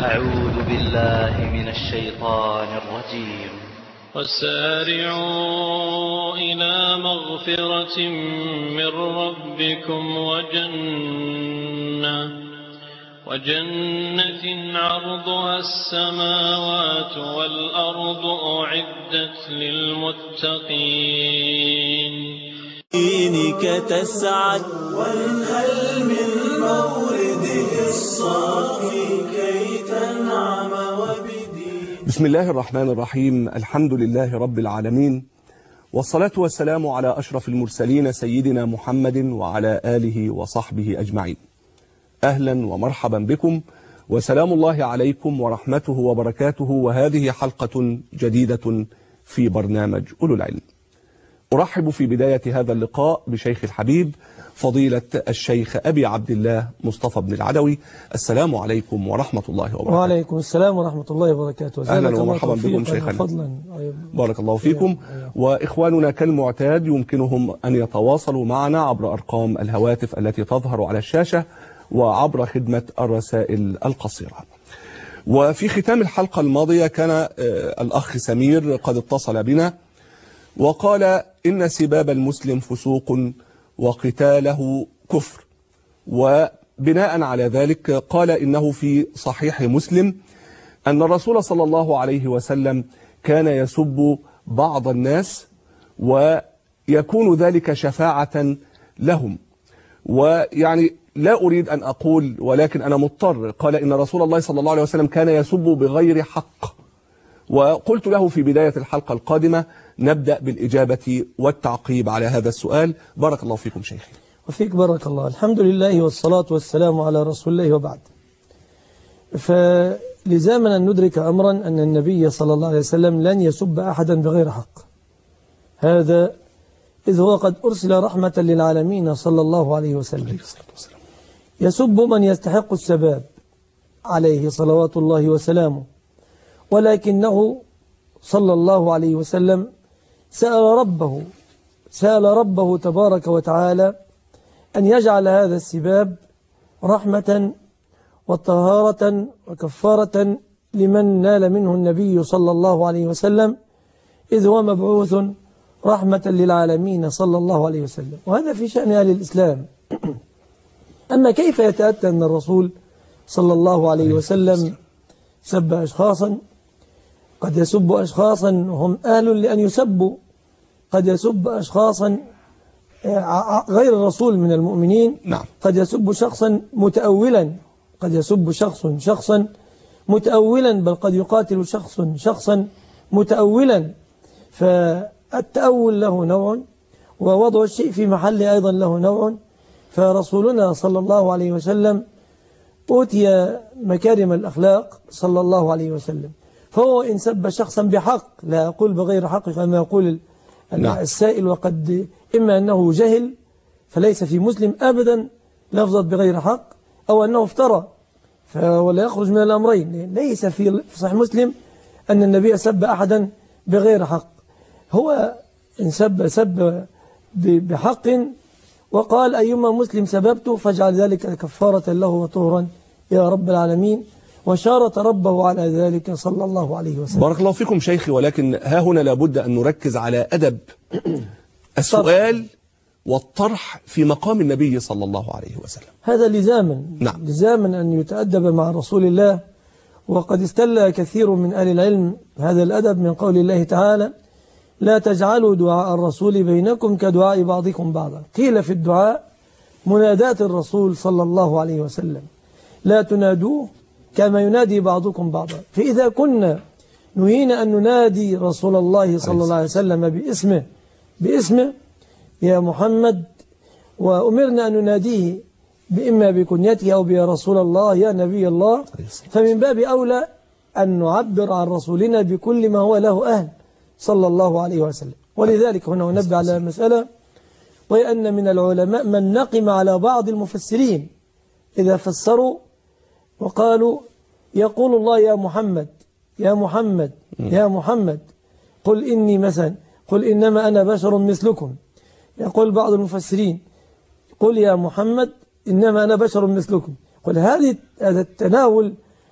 أعوذ بالله من الشيطان الرجيم. وسارعوا إلى مغفرة من ربكم وجنة عرضها السماوات والأرض أعدت للمتقين. دينك تسعد وانهل من مورده الصافي كي تنعم وبدين. بسم الله الرحمن الرحيم. الحمد لله رب العالمين، والصلاة والسلام على أشرف المرسلين سيدنا محمد وعلى آله وصحبه أجمعين. أهلا ومرحبا بكم، وسلام الله عليكم ورحمته وبركاته، وهذه حلقة جديدة في برنامج أولو العلم. أرحب في بداية هذا اللقاء بشيخ الحبيب فضيلة الشيخ أبي عبد الله مصطفى بن العدوي. السلام عليكم ورحمة الله وبركاته. وعليكم السلام ورحمة الله وبركاته. أهلا ومرحبا بكم شيخنا. بارك الله فيكم. وإخواننا كالمعتاد يمكنهم أن يتواصلوا معنا عبر أرقام الهواتف التي تظهر على الشاشة وعبر خدمة الرسائل القصيرة. وفي ختام الحلقة الماضية كان الأخ سمير قد اتصل بنا وقال إن سباب المسلم فسوق وقتاله كفر، وبناء على ذلك قال إنه في صحيح مسلم أن الرسول صلى الله عليه وسلم كان يسب بعض الناس ويكون ذلك شفاعة لهم. ويعني لا أريد أن أقول، ولكن أنا مضطر. قال إن رسول الله صلى الله عليه وسلم كان يسب بغير حق. وقلت له في بداية الحلقة القادمة نبدأ بالإجابة والتعقيب على هذا السؤال. بارك الله فيكم شيخي. وفيك بارك الله. الحمد لله والصلاة والسلام على رسول الله، وبعد. فلزامنا أن ندرك أمرا أن النبي صلى الله عليه وسلم لن يسب أحدا بغير حق، هذا إذ هو قد أرسل رحمة للعالمين صلى الله عليه وسلم. يسب من يستحق السباب عليه صلوات الله وسلامه، ولكنه صلى الله عليه وسلم سأل ربه تبارك وتعالى أن يجعل هذا السباب رحمة وطهارة وكفارة لمن نال منه النبي صلى الله عليه وسلم، إذ هو مبعوث رحمة للعالمين صلى الله عليه وسلم. وهذا في شأن أهل الإسلام. أما كيف يتأتى أن الرسول صلى الله عليه وسلم سب أشخاصا؟ قد يسب أشخاصا هم أهل لأن يسبوا، قد يسب أشخاصا غير الرسول من المؤمنين. نعم. قد يسب شخصا متأولا، قد يسب شخصا متأولا، بل قد يقاتل شخصا متأولا. فالتأول له نوع، ووضع الشيء في محله أيضا له نوع. فرسولنا صلى الله عليه وسلم أوتي مكارم الأخلاق صلى الله عليه وسلم، فهو إن سب شخصا بحق، لا أقول بغير حق كما يقول السائل، وقد إما أنه جهل فليس في مسلم أبدا لفظة بغير حق، أو أنه افترى ولا يخرج من الأمرين. ليس في صحيح مسلم أن النبي سب أحدا بغير حق. هو إن سب بحق وقال أيما مسلم سببته فاجعل ذلك كفارة له وطهرا يا رب العالمين، وشارط ربه على ذلك صلى الله عليه وسلم. بارك الله فيكم شيخي. ولكن ها هنا لابد أن نركز على أدب السؤال والطرح في مقام النبي صلى الله عليه وسلم. هذا لزاما. نعم. لزاما أن يتأدب مع رسول الله. وقد استل كثير من أهل العلم هذا الأدب من قول الله تعالى: لا تجعلوا دعاء الرسول بينكم كدعاء بعضكم بعضا. قيل في الدعاء منادات الرسول صلى الله عليه وسلم، لا تنادوه كما ينادي بعضكم بعضا. فإذا كنا نهينا أن ننادي رسول الله صلى الله عليه وسلم باسمه يا محمد، وأمرنا أن نناديه إما بكنيته أو بيا رسول الله يا نبي الله، فمن باب أولى أن نعبر عن رسولنا بكل ما هو له أهل صلى الله عليه وسلم. ولذلك هنا ننبه على مسألة، وهي أن من العلماء من نقم على بعض المفسرين إذا فسروا وقالوا يقول الله يا محمد يا محمد يا محمد، قل إني مثلا، قل إنما أنا بشر مثلكم. يقول بعض المفسرين قل يا محمد إنما أنا بشر مثلكم. قل هذا التناول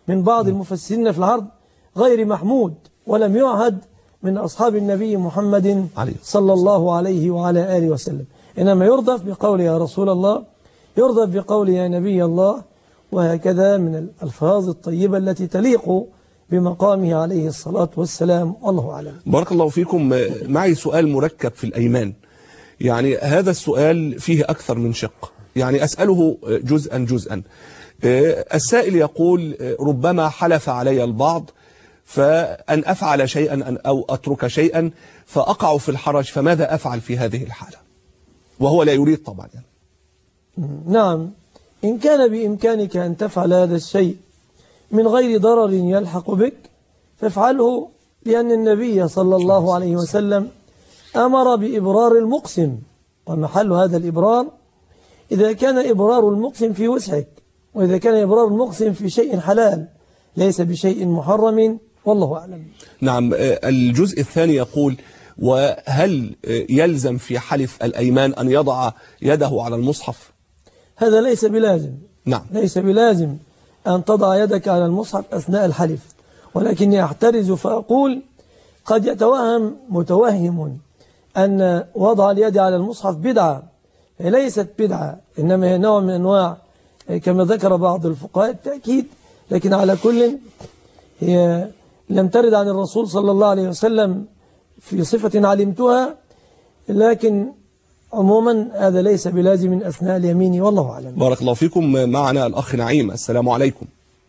من بعض المفسرين في العرض غير محمود، ولم يعهد من أصحاب النبي محمد صلى الله عليه وعلى آله وسلم، إنما يرضف بقول يا رسول الله، يرضف بقول يا نبي الله، وهكذا من الألفاظ الطيبة التي تليق بمقامه عليه الصلاة والسلام. والله أعلم. بارك الله فيكم. معي سؤال مركب في الأيمان، يعني هذا السؤال فيه أكثر من شق، يعني أسأله جزءا جزءا. السائل يقول ربما حلف علي البعض فأن أفعل شيئا أو أترك شيئا فأقع في الحرج، فماذا أفعل في هذه الحالة؟ وهو لا يريد طبعا يعني. نعم، إن كان بإمكانك أن تفعل هذا الشيء من غير ضرر يلحق بك فافعله، لأن النبي صلى الله عليه وسلم أمر بإبرار المقسم، ومحل هذا الإبرار إذا كان إبرار المقسم في وسعك، وإذا كان إبرار المقسم في شيء حلال ليس بشيء محرم. والله أعلم. نعم. الجزء الثاني يقول وهل يلزم في حلف الأيمان أن يضع يده على المصحف؟ هذا ليس بلازم. نعم. ليس بلازم أن تضع يدك على المصحف أثناء الحلف، ولكني أحترز فأقول قد يتوهم متوهم أن وضع اليد على المصحف بدعة. ليست بدعة، إنما هي نوع من أنواع كما ذكر بعض الفقهاء التأكيد، لكن على كل هي لم ترد عن الرسول صلى الله عليه وسلم في صفة علمتها، لكن عموما هذا ليس بلازم أثناء اليمين. والله أعلم. بارك الله فيكم. معنا الأخ نعيم. السلام عليكم.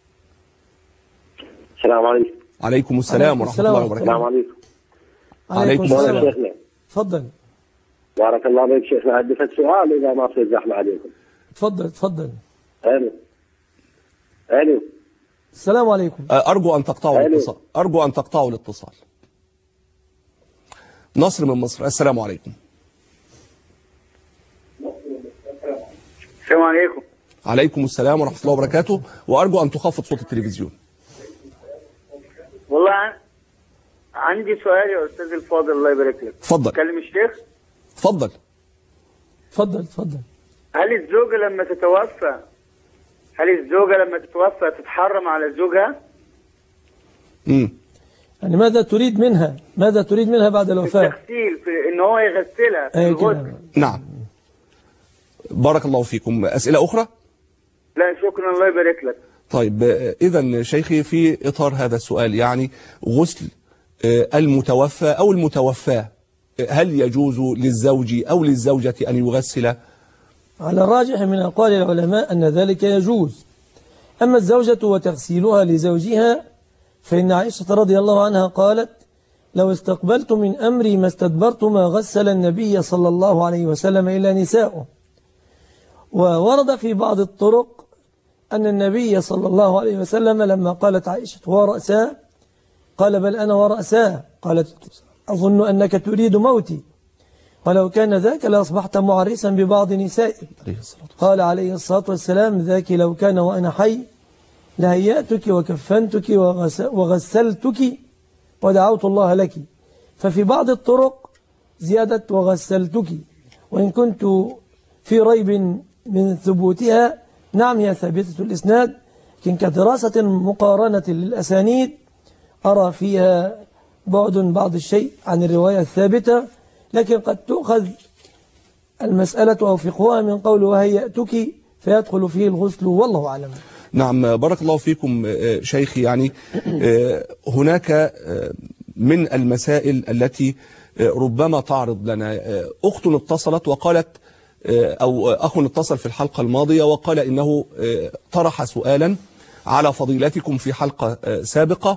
السلام عليكم. عليكم السلام ورحمة الله وبركاته. السلام عليكم. عليكم السلام. تفضل. بارك الله فيك شيخنا. عندي سؤال إذا ما في زحمة عليكم. تفضل تفضل. الو. السلام عليكم. أرجو أن تقطعوا الاتصال. أرجو أن تقطعوا الاتصال. نصر من مصر. السلام عليكم. السلام عليكم. عليكم السلام ورحمة الله وبركاته، وأرجو أن تخفض صوت التلفزيون. والله عندي سؤال يا أستاذ الفاضل، الله يبارك لك. تفضل. كلم الشيخ. تفضل. تفضل تفضل. هل الزوجة لما تتوفى تتحرم على زوجها؟ يعني ماذا تريد منها؟ ماذا تريد منها بعد الوفاة؟ التغسيل، في إن هو يغسلها في الغسل. نعم. بارك الله فيكم. أسئلة أخرى؟ لا شكرا، الله يبارك لك. طيب إذن شيخي في إطار هذا السؤال، يعني غسل المتوفى أو المتوفاة هل يجوز للزوج أو للزوجة أن يغسل؟ على الراجح من أقوال العلماء أن ذلك يجوز. أما الزوجة وتغسيلها لزوجها فإن عائشة رضي الله عنها قالت لو استقبلت من أمري ما استدبرت ما غسل النبي صلى الله عليه وسلم إلا نساؤه. وورد في بعض الطرق أن النبي صلى الله عليه وسلم لما قالت عائشة ورأساه قال بل أنا ورأساه، قالت أظن أنك تريد موتي، ولو كان ذاك لأصبحت معرسا ببعض نسائك. قال عليه الصلاة والسلام ذاك لو كان وأنا حي لهيأتك وكفنتك وغسلتك ودعوت الله لك. ففي بعض الطرق زيادة وغسلتك، وإن كنت في ريب من ثبوتها نعم هي ثابتة الإسناد، لكن كدراسة مقارنة للأسانيد أرى فيها بعض الشيء عن الرواية الثابتة، لكن قد تؤخذ المسألة أو فقهها من قول وهيأتك فيدخل فيه الغسل. والله أعلم. نعم. بارك الله فيكم شيخي. يعني هناك من المسائل التي ربما تعرض لنا. أخت اتصلت وقالت أو أخ اتصل في الحلقة الماضية وقال إنه طرح سؤالا على فضيلتكم في حلقة سابقة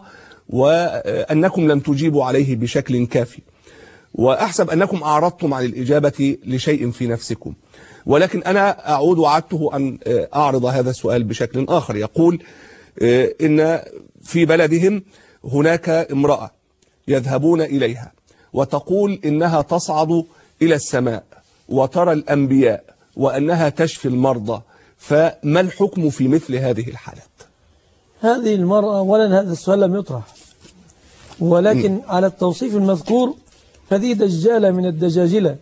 وأنكم لم تجيبوا عليه بشكل كافي، وأحسب أنكم أعرضتم عن الإجابة لشيء في نفسكم، ولكن أنا أعود وعدته أن أعرض هذا السؤال بشكل آخر. يقول إن في بلدهم هناك امرأة يذهبون إليها وتقول إنها تصعد إلى السماء وترى الأنبياء وأنها تشفي المرضى، فما الحكم في مثل هذه الحالات؟ هذه المرأة أولا هذا السؤال لم يطرح، ولكن على التوصيف المذكور فهذه دجالة من الدجاجلة،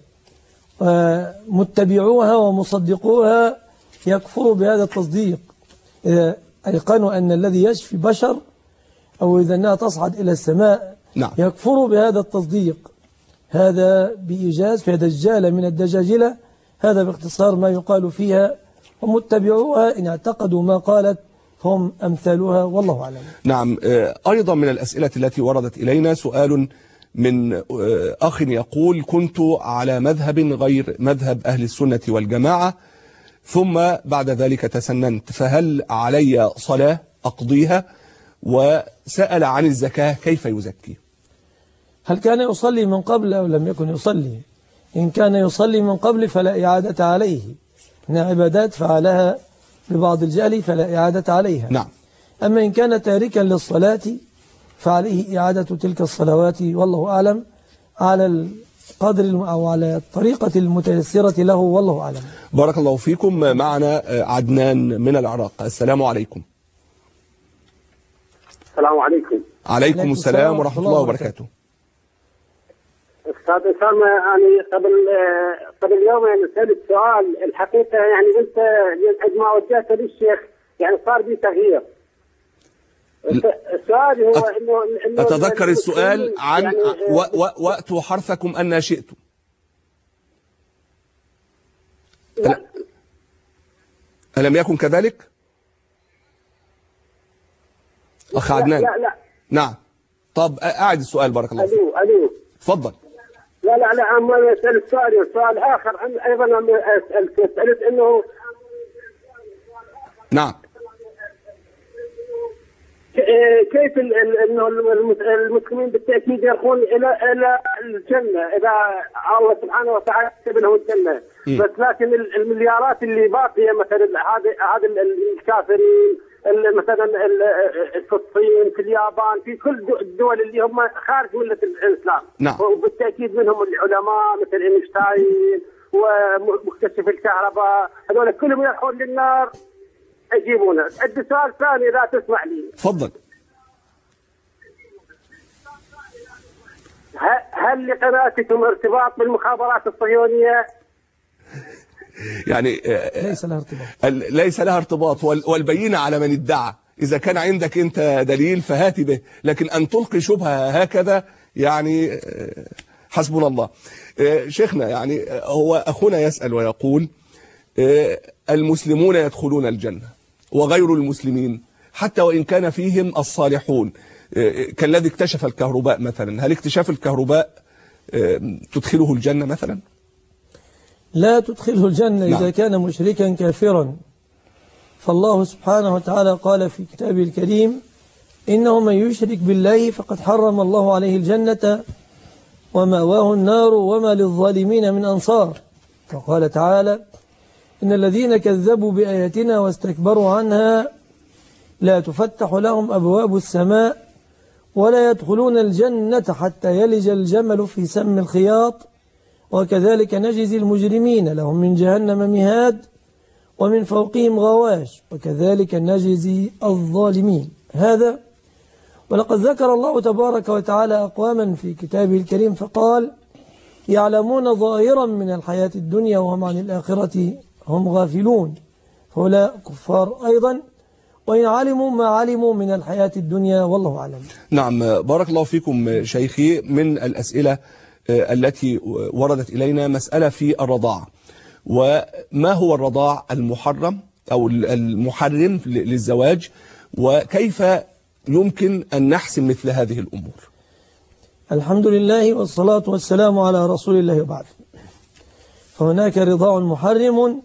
متبعوها ومصدقوها يكفروا بهذا التصديق. أيقنوا أن الذي يشفي بشر أو إذا أنها تصعد إلى السماء نعم. يكفروا بهذا التصديق. هذا بإيجاز في دجالة من الدجاجلة. هذا باختصار ما يقال فيها، ومتبعوها إن اعتقدوا ما قالت هم أمثالها والله أعلم. نعم. أيضا من الأسئلة التي وردت إلينا سؤال من أخ يقول: كنت على مذهب غير مذهب أهل السنة والجماعة ثم بعد ذلك تسننت، فهل علي صلاة أقضيها؟ وسأل عن الزكاة كيف يزكي؟ هل كان يصلي من قبل أو لم يكن يصلي؟ إن كان يصلي من قبل فلا إعادة عليه، إن عبادات فعلها ببعض الجهل فلا إعادة عليها. نعم. أما إن كان تاركا للصلاة فعليه إعادة تلك الصلوات والله أعلم، على القدر أو على الطريقة المتيسرة له والله أعلم. بارك الله فيكم. معنا عدنان من العراق. السلام عليكم. السلام عليكم. عليكم السلام ورحمة الله وبركاته. أستاذ أسامة، يعني قبل يوم يعني سألت سؤال، الحقيقة يعني أنت عندما وجهت للشيخ يعني صار بي تغيير. السؤال هو إنه أتذكر السؤال عن يعني وأتوا حرثكم أن شئتم. ألم يكن كذلك؟ أخ عدنان. لا. نعم. طب أعد السؤال بارك الله فيك. ألو. تفضل. لا أما سألت سؤال آخر أيضا سألت إنه نعم كيف إنه المسلمين بالتأكيد يرقون إلى الجنة إذا الله سبحانه وتعالى كتب لهم الجنة، بس لكن المليارات اللي باقية مثلا هذا الكافرين مثلا في الصين في اليابان في كل الدول اللي هم خارج ملة الإسلام. نعم. وبالتأكيد منهم العلماء مثل اينشتاين ومكتشف الكهرباء، هذول كلهم يروحون للنار يجيبونه. عندي سؤال ثاني إذا تسمح لي. تفضل. هل لقناتكم ارتباط بالمخابرات الصهيونية؟ يعني ليس لها ارتباط. ليس لها ارتباط، والبينة على من ادعى. إذا كان عندك أنت دليل فهات به، لكن أن تلقي شبهة هكذا يعني حسبنا الله. شيخنا، يعني هو أخونا يسأل ويقول: المسلمون يدخلون الجنة وغير المسلمين حتى وإن كان فيهم الصالحون كالذي اكتشف الكهرباء مثلا، هل اكتشاف الكهرباء تدخله الجنة مثلا؟ لا تدخله الجنة. نعم. إذا كان مشركا كافرا، فالله سبحانه وتعالى قال في كتابه الكريم: إنه من يشرك بالله فقد حرم الله عليه الجنة ومأواه النار وما للظالمين من أنصار. وقال تعالى: إن الذين كذبوا بآياتنا واستكبروا عنها لا تفتح لهم أبواب السماء ولا يدخلون الجنة حتى يلج الجمل في سم الخياط وكذلك نجزي المجرمين لهم من جهنم مهاد ومن فوقهم غواش وكذلك نجزي الظالمين. هذا ولقد ذكر الله تبارك وتعالى أقواما في كتابه الكريم فقال: يعلمون ظاهرا من الحياة الدنيا وهم عن الآخرة هم غافلون، فهؤلاء كفار أيضا وإن علموا ما علموا من الحياة الدنيا والله أعلم. نعم. بارك الله فيكم شيخي. من الأسئلة التي وردت إلينا مسألة في الرضاعة، وما هو الرضاع المحرم أو المحرم للزواج، وكيف يمكن أن نحسم مثل هذه الأمور؟ الحمد لله والصلاة والسلام على رسول الله وبعد. فهناك رضاع محرم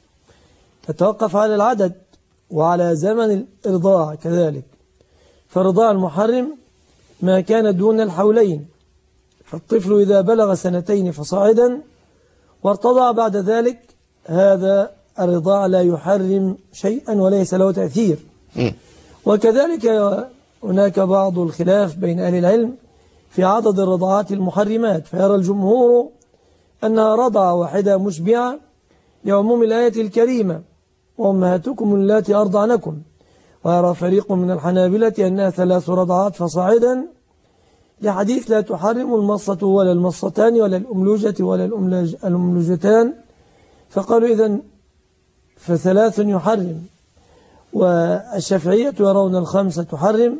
يتوقف على العدد وعلى زمن الإرضاع كذلك. فالرضاع المحرم ما كان دون الحولين، فالطفل إذا بلغ 2 فصاعدا وارتضع بعد ذلك، هذا الرضاع لا يحرم شيئا وليس له تأثير. وكذلك هناك بعض الخلاف بين أهل العلم في عدد الرضاعات المحرمات، فيرى الجمهور أنها رضعة واحدة مشبعة لعموم الآية الكريمة: وأمهاتكم اللاتي أرضعنكم. ويرى فريق من الحنابلة أنها 3 رضعات فصاعدا لحديث: لا تحرم المصة ولا المصتان ولا الأملوجة ولا الأملوجتان، فقالوا إذن ف3 يحرم. والشافعية يرون الخمسة تحرم،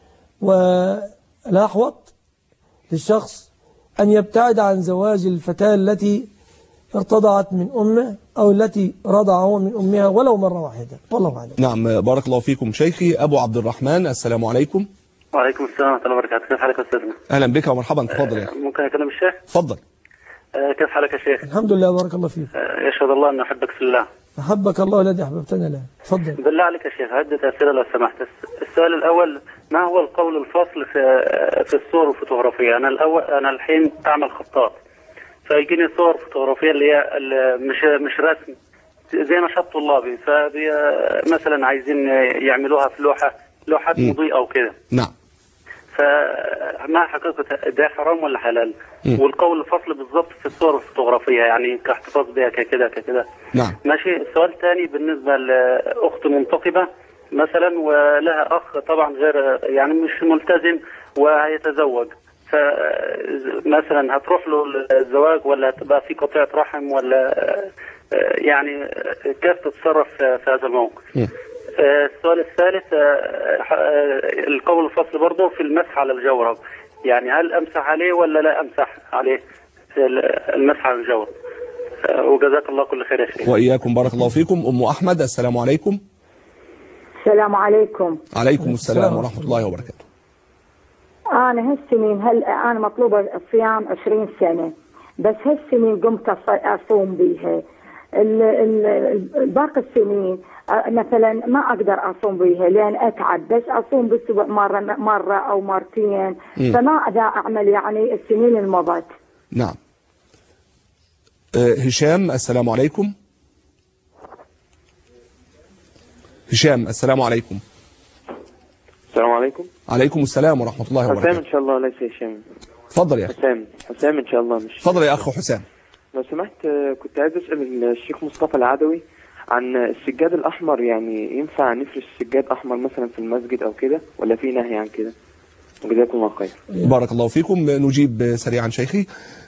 والأحوط للشخص أن يبتعد عن زواج الفتاة التي ارتضعت من أمه أو التي رضعه من أمها ولو مرة واحدة، والله أعلم. نعم، بارك الله فيكم شيخي. أبو عبد الرحمن، السلام عليكم. وعليكم السلام ورحمة الله وبركاته. كيف حالك يا أستاذنا؟ أهلا بك ومرحبا، تفضل يا أخي. ممكن أكلم الشيخ؟ تفضل. كيف حالك يا شيخ؟ الحمد لله، بارك الله فيك. يشهد الله أن أحبك في الله. أحبك الله الذي أحببتنا له. تفضل. بالله عليك يا شيخ، عدة أسئلة لو سمحت. السؤال الأول، ما هو القول الفصل في الصور الفوتوغرافية؟ أنا الحين أعمل خطاط، فيجيني صور فوتوغرافية اللي هي مش رسم زي نشاط طلابي، فمثلا عايزين يعملوها في لوحات مضيئة وكده. نعم. فما حقيقة ده حرام ولا حلال؟ والقول الفصل بالضبط في الصور الفوتوغرافية، يعني كاحتفاظ بها ككده. نعم. ماشي. السؤال الثاني بالنسبة لأخت منتقبة مثلا ولها أخ طبعا غير يعني مش ملتزم وهيتزوج، فمثلا هتروح له الزواج ولا هتبقى في قطيعة رحم ولا يعني كيف تتصرف في هذا الموقف؟ السؤال الثالث، القول الفصل برضه في المسح على الجورب، يعني هل أمسح عليه ولا لا أمسح عليه المسح على الجورب؟ وجزاك الله كل خير يا شيخ. وإياكم، بارك الله فيكم. أم أحمد، السلام عليكم. السلام عليكم. عليكم السلام ورحمة الله وبركاته. أنا هالسنين أنا مطلوبة الصيام 20 سنة، بس هالسنين قمت أصوم بيها. باقي السنين مثلا ما أقدر أصوم بيها لأن أتعب، بس أصوم بالأسبوع مرة أو مرتين. فما أقدر أعمل يعني السنين المضت. نعم. هشام، السلام عليكم. هشام، السلام عليكم. السلام عليكم. عليكم السلام ورحمة الله وبركاته. حسام إن شاء الله، ليس هشام. تفضل يا أخي. حسام إن شاء الله. مش تفضل يا أخ حسام. لو سمحت، كنت عايز أسأل الشيخ مصطفى العدوي عن السجاد الأحمر، يعني ينفع نفرش سجاد أحمر مثلا في المسجد أو كده ولا في نهي عن كده؟ وجزاكم الله خير. بارك الله فيكم. نجيب سريعا شيخي.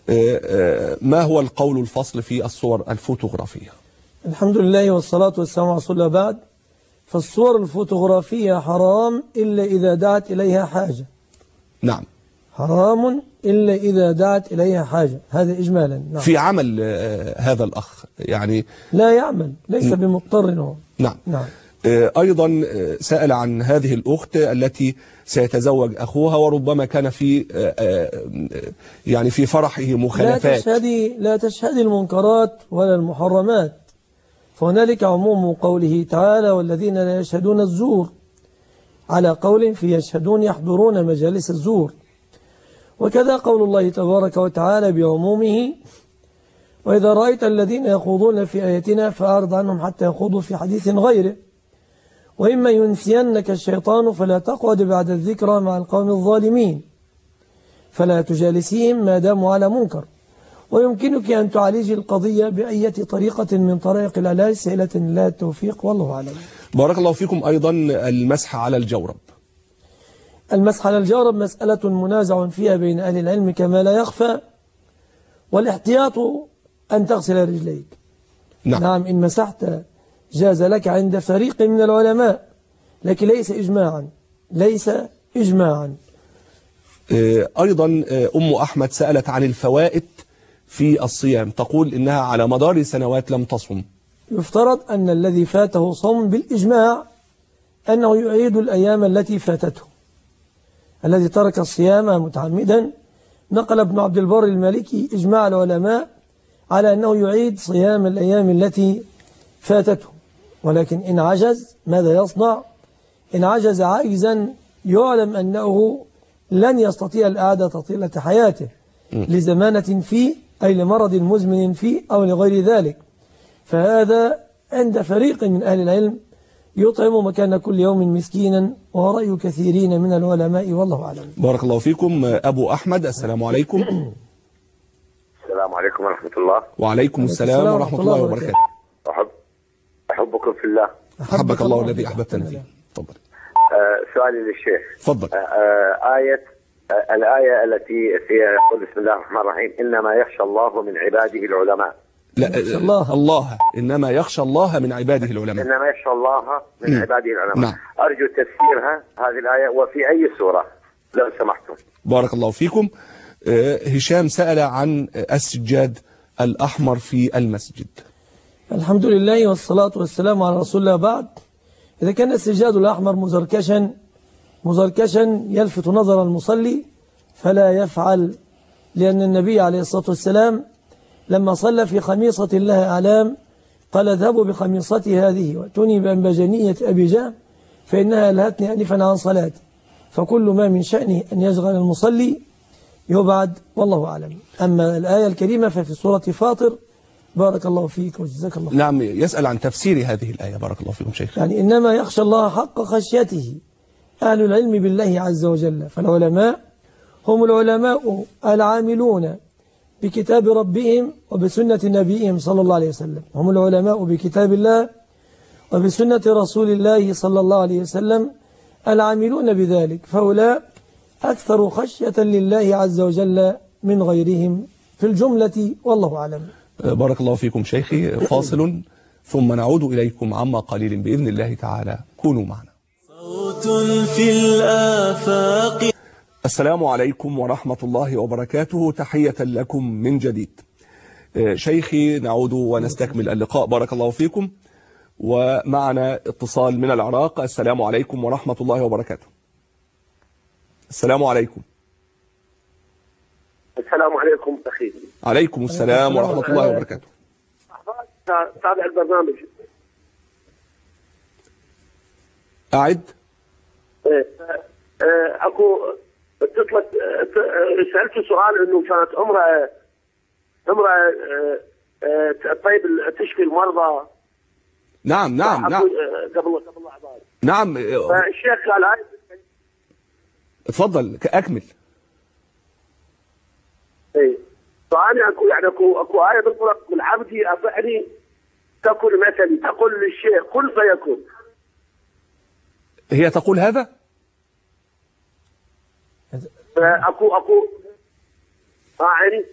ما هو القول الفصل في الصور الفوتوغرافية؟ الحمد لله والصلاة والسلام على رسول الله. بعد، فالصور الفوتوغرافية حرام إلا إذا دعت إليها حاجة. نعم. حرام إلا إذا دعت إليها حاجة، هذا إجمالا. نعم. في عمل هذا الأخ يعني لا يعمل، ليس بمضطر هو. نعم. نعم. أيضا سأل عن هذه الأخت التي سيتزوج أخوها وربما كان في يعني في فرحه مخالفات. لا تشهدي المنكرات ولا المحرمات، فهنالك عموم قوله تعالى والذين لا يشهدون الزور، على قول في يشهدون يحضرون مجالس الزور، وكذا قول الله تبارك وتعالى بعمومه وإذا رأيت الذين يخوضون في آياتنا فأعرض عنهم حتى يخوضوا في حديث غيره، وإما ينسينك الشيطان فلا تقعد بعد الذكرى مع القوم الظالمين فلا تجالسيهم ما داموا على منكر، ويمكنك أن تعالجي القضية بأية طريقة من طريق العلاج سهلة لا التوفيق، والله أعلم. بارك الله فيكم. أيضا المسح على الجورب. المسح على الجورب مسألة منازع فيها بين أهل العلم كما لا يخفى، والاحتياط أن تغسل رجليك. نعم، إن مسحت جاز لك عند فريق من العلماء، لكن ليس إجماعا. أيضا أم أحمد سألت عن الفوائد في الصيام، تقول إنها على مدار سنوات لم تصم. يفترض أن الذي فاته صوم بالإجماع أنه يعيد الأيام التي فاتته. الذي ترك الصيام متعمدا، نقل ابن عبد البر المالكي إجماع العلماء على أنه يعيد صيام الأيام التي فاتته، ولكن إن عجز ماذا يصنع؟ إن عجز عاجزا يعلم أنه لن يستطيع الإعادة طيلة حياته لزمانة فيه أي لمرض مزمن فيه أو لغير ذلك، فهذا عند فريق من أهل العلم يطعم مكان كل يوم مسكينا، وهو رأي كثيرين من العلماء، والله أعلم. بارك الله فيكم. أبو أحمد، السلام عليكم. السلام عليكم ورحمة الله. وعليكم السلام ورحمة الله وبركاته. أحبكم في الله. أحبك الله الذي أحببتنا فيه. تفضل. سؤالي للشيخ. تفضل. الآية التي فيها يقول بسم الله الرحمن الرحيم إنما يخشى الله من عباده العلماء. لا الله إنما يخشى الله من عباده العلماء. إنما يخشى الله من عباده العلماء. نعم. أرجو تفسيرها هذه الآية وفي أي سورة لو سمحتم. بارك الله فيكم. هشام سأل عن السجاد الأحمر في المسجد. الحمد لله والصلاة والسلام على رسول الله. بعد، إذا كان السجاد الأحمر مزركشا يلفت نظر المصلي فلا يفعل، لأن النبي عليه الصلاة والسلام لما صلى في خميصة الله أعلام قال اذهبوا بخميصتي هذه واتوني بأنبجانية أبي جهم فإنها ألهتني أنفا عن صلاتي. فكل ما من شأنه أن يشغل المصلي يبعد، والله أعلم. أما الآية الكريمة ففي سورة فاطر. بارك الله فيك وجزاك الله. نعم، يسأل عن تفسير هذه الآية. بارك الله فيكم شيخ. يعني إنما يخشى الله حق خشيته أهل العلم بالله عز وجل. فالعلماء هم العلماء العاملون بكتاب ربهم وبسنة نبيهم صلى الله عليه وسلم. هم العلماء بكتاب الله وبسنة رسول الله صلى الله عليه وسلم العاملون بذلك، فهؤلاء أكثر خشية لله عز وجل من غيرهم في الجملة، والله أعلم. بارك الله فيكم شيخي. فاصل ثم نعود إليكم عما قليل بإذن الله تعالى. كونوا معنا. صوت في الآفاق. السلام عليكم ورحمة الله وبركاته. تحية لكم من جديد. شيخي، نعود ونستكمل اللقاء. بارك الله فيكم. ومعنا اتصال من العراق. السلام عليكم ورحمة الله وبركاته. السلام عليكم. السلام عليكم أخي. عليكم السلام ورحمة الله وبركاته. تابع البرنامج. أعد. أكو اتصلت سألت سؤال إنه كانت امرأة طيب تشفي المرضى. نعم قبل عباد. نعم. فالشيخ قال هاي. اتفضل أكمل. اي فأنا اكو آية بالقرآن من عبدي أطعني تكن مثلي، تقول للشيخ كن فيكون. هي تقول هذا؟ اكو يعني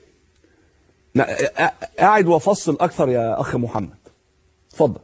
قاعد وفصل أكثر يا أخي محمد. تفضل.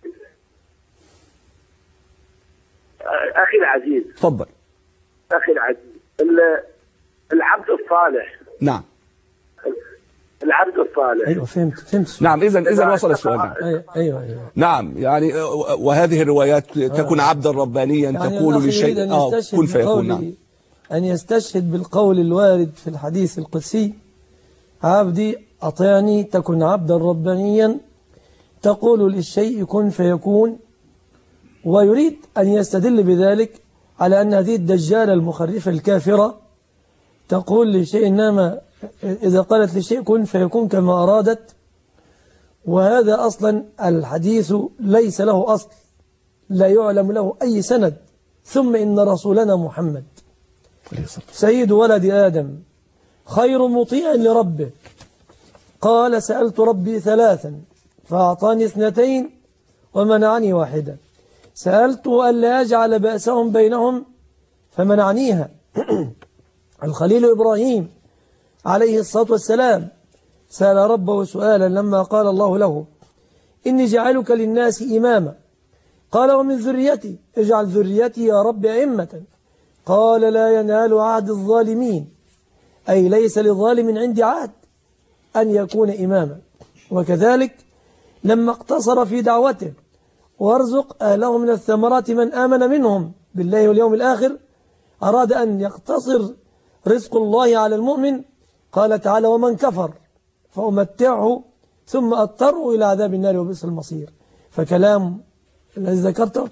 أخي العزيز. تفضل. أخي العزيز، العبد الصالح. نعم. العبد الصالح. أيوة فهمت. نعم، إذا وصل السؤال. أيوة. نعم، يعني وهذه الروايات تكون عبدا ربانيا يعني تقول للشيء كن فيكون. نعم. أن يستشهد بالقول الوارد في الحديث القدسي عبدي أطيعني تكن عبدا ربانيا تقول للشيء كن فيكون، ويريد أن يستدل بذلك على أن هذه الدجالة المخرفة الكافرة تقول لشيء إنما إذا قالت لشيء كن فيكون كما أرادت، وهذا أصلا الحديث ليس له أصل، لا يعلم له أي سند. ثم إن رسولنا محمد سيد ولد آدم خير مطيع لربه قال سألت ربي ثلاثا فأعطاني 2 ومنعني 1. سألت ألا يجعل بأسهم بينهم فمنعنيها. الخليل إبراهيم عليه الصلاة والسلام سأل ربه سؤالا لما قال الله له إني جعلك للناس إماما، قال ومن ذريتي اجعل ذريتي يا رب أئمة، قال لا ينال عهد الظالمين، أي ليس لظالم عندي عهد أن يكون إماما. وكذلك لما اقتصر في دعوته وارزق أهله من الثمرات من آمن منهم بالله واليوم الآخر، أراد أن يقتصر رزق الله على المؤمن، قال تعالى ومن كفر فأمتعه ثم أضطره إلى عذاب النار وبئس المصير. فكلام الذي ذكرته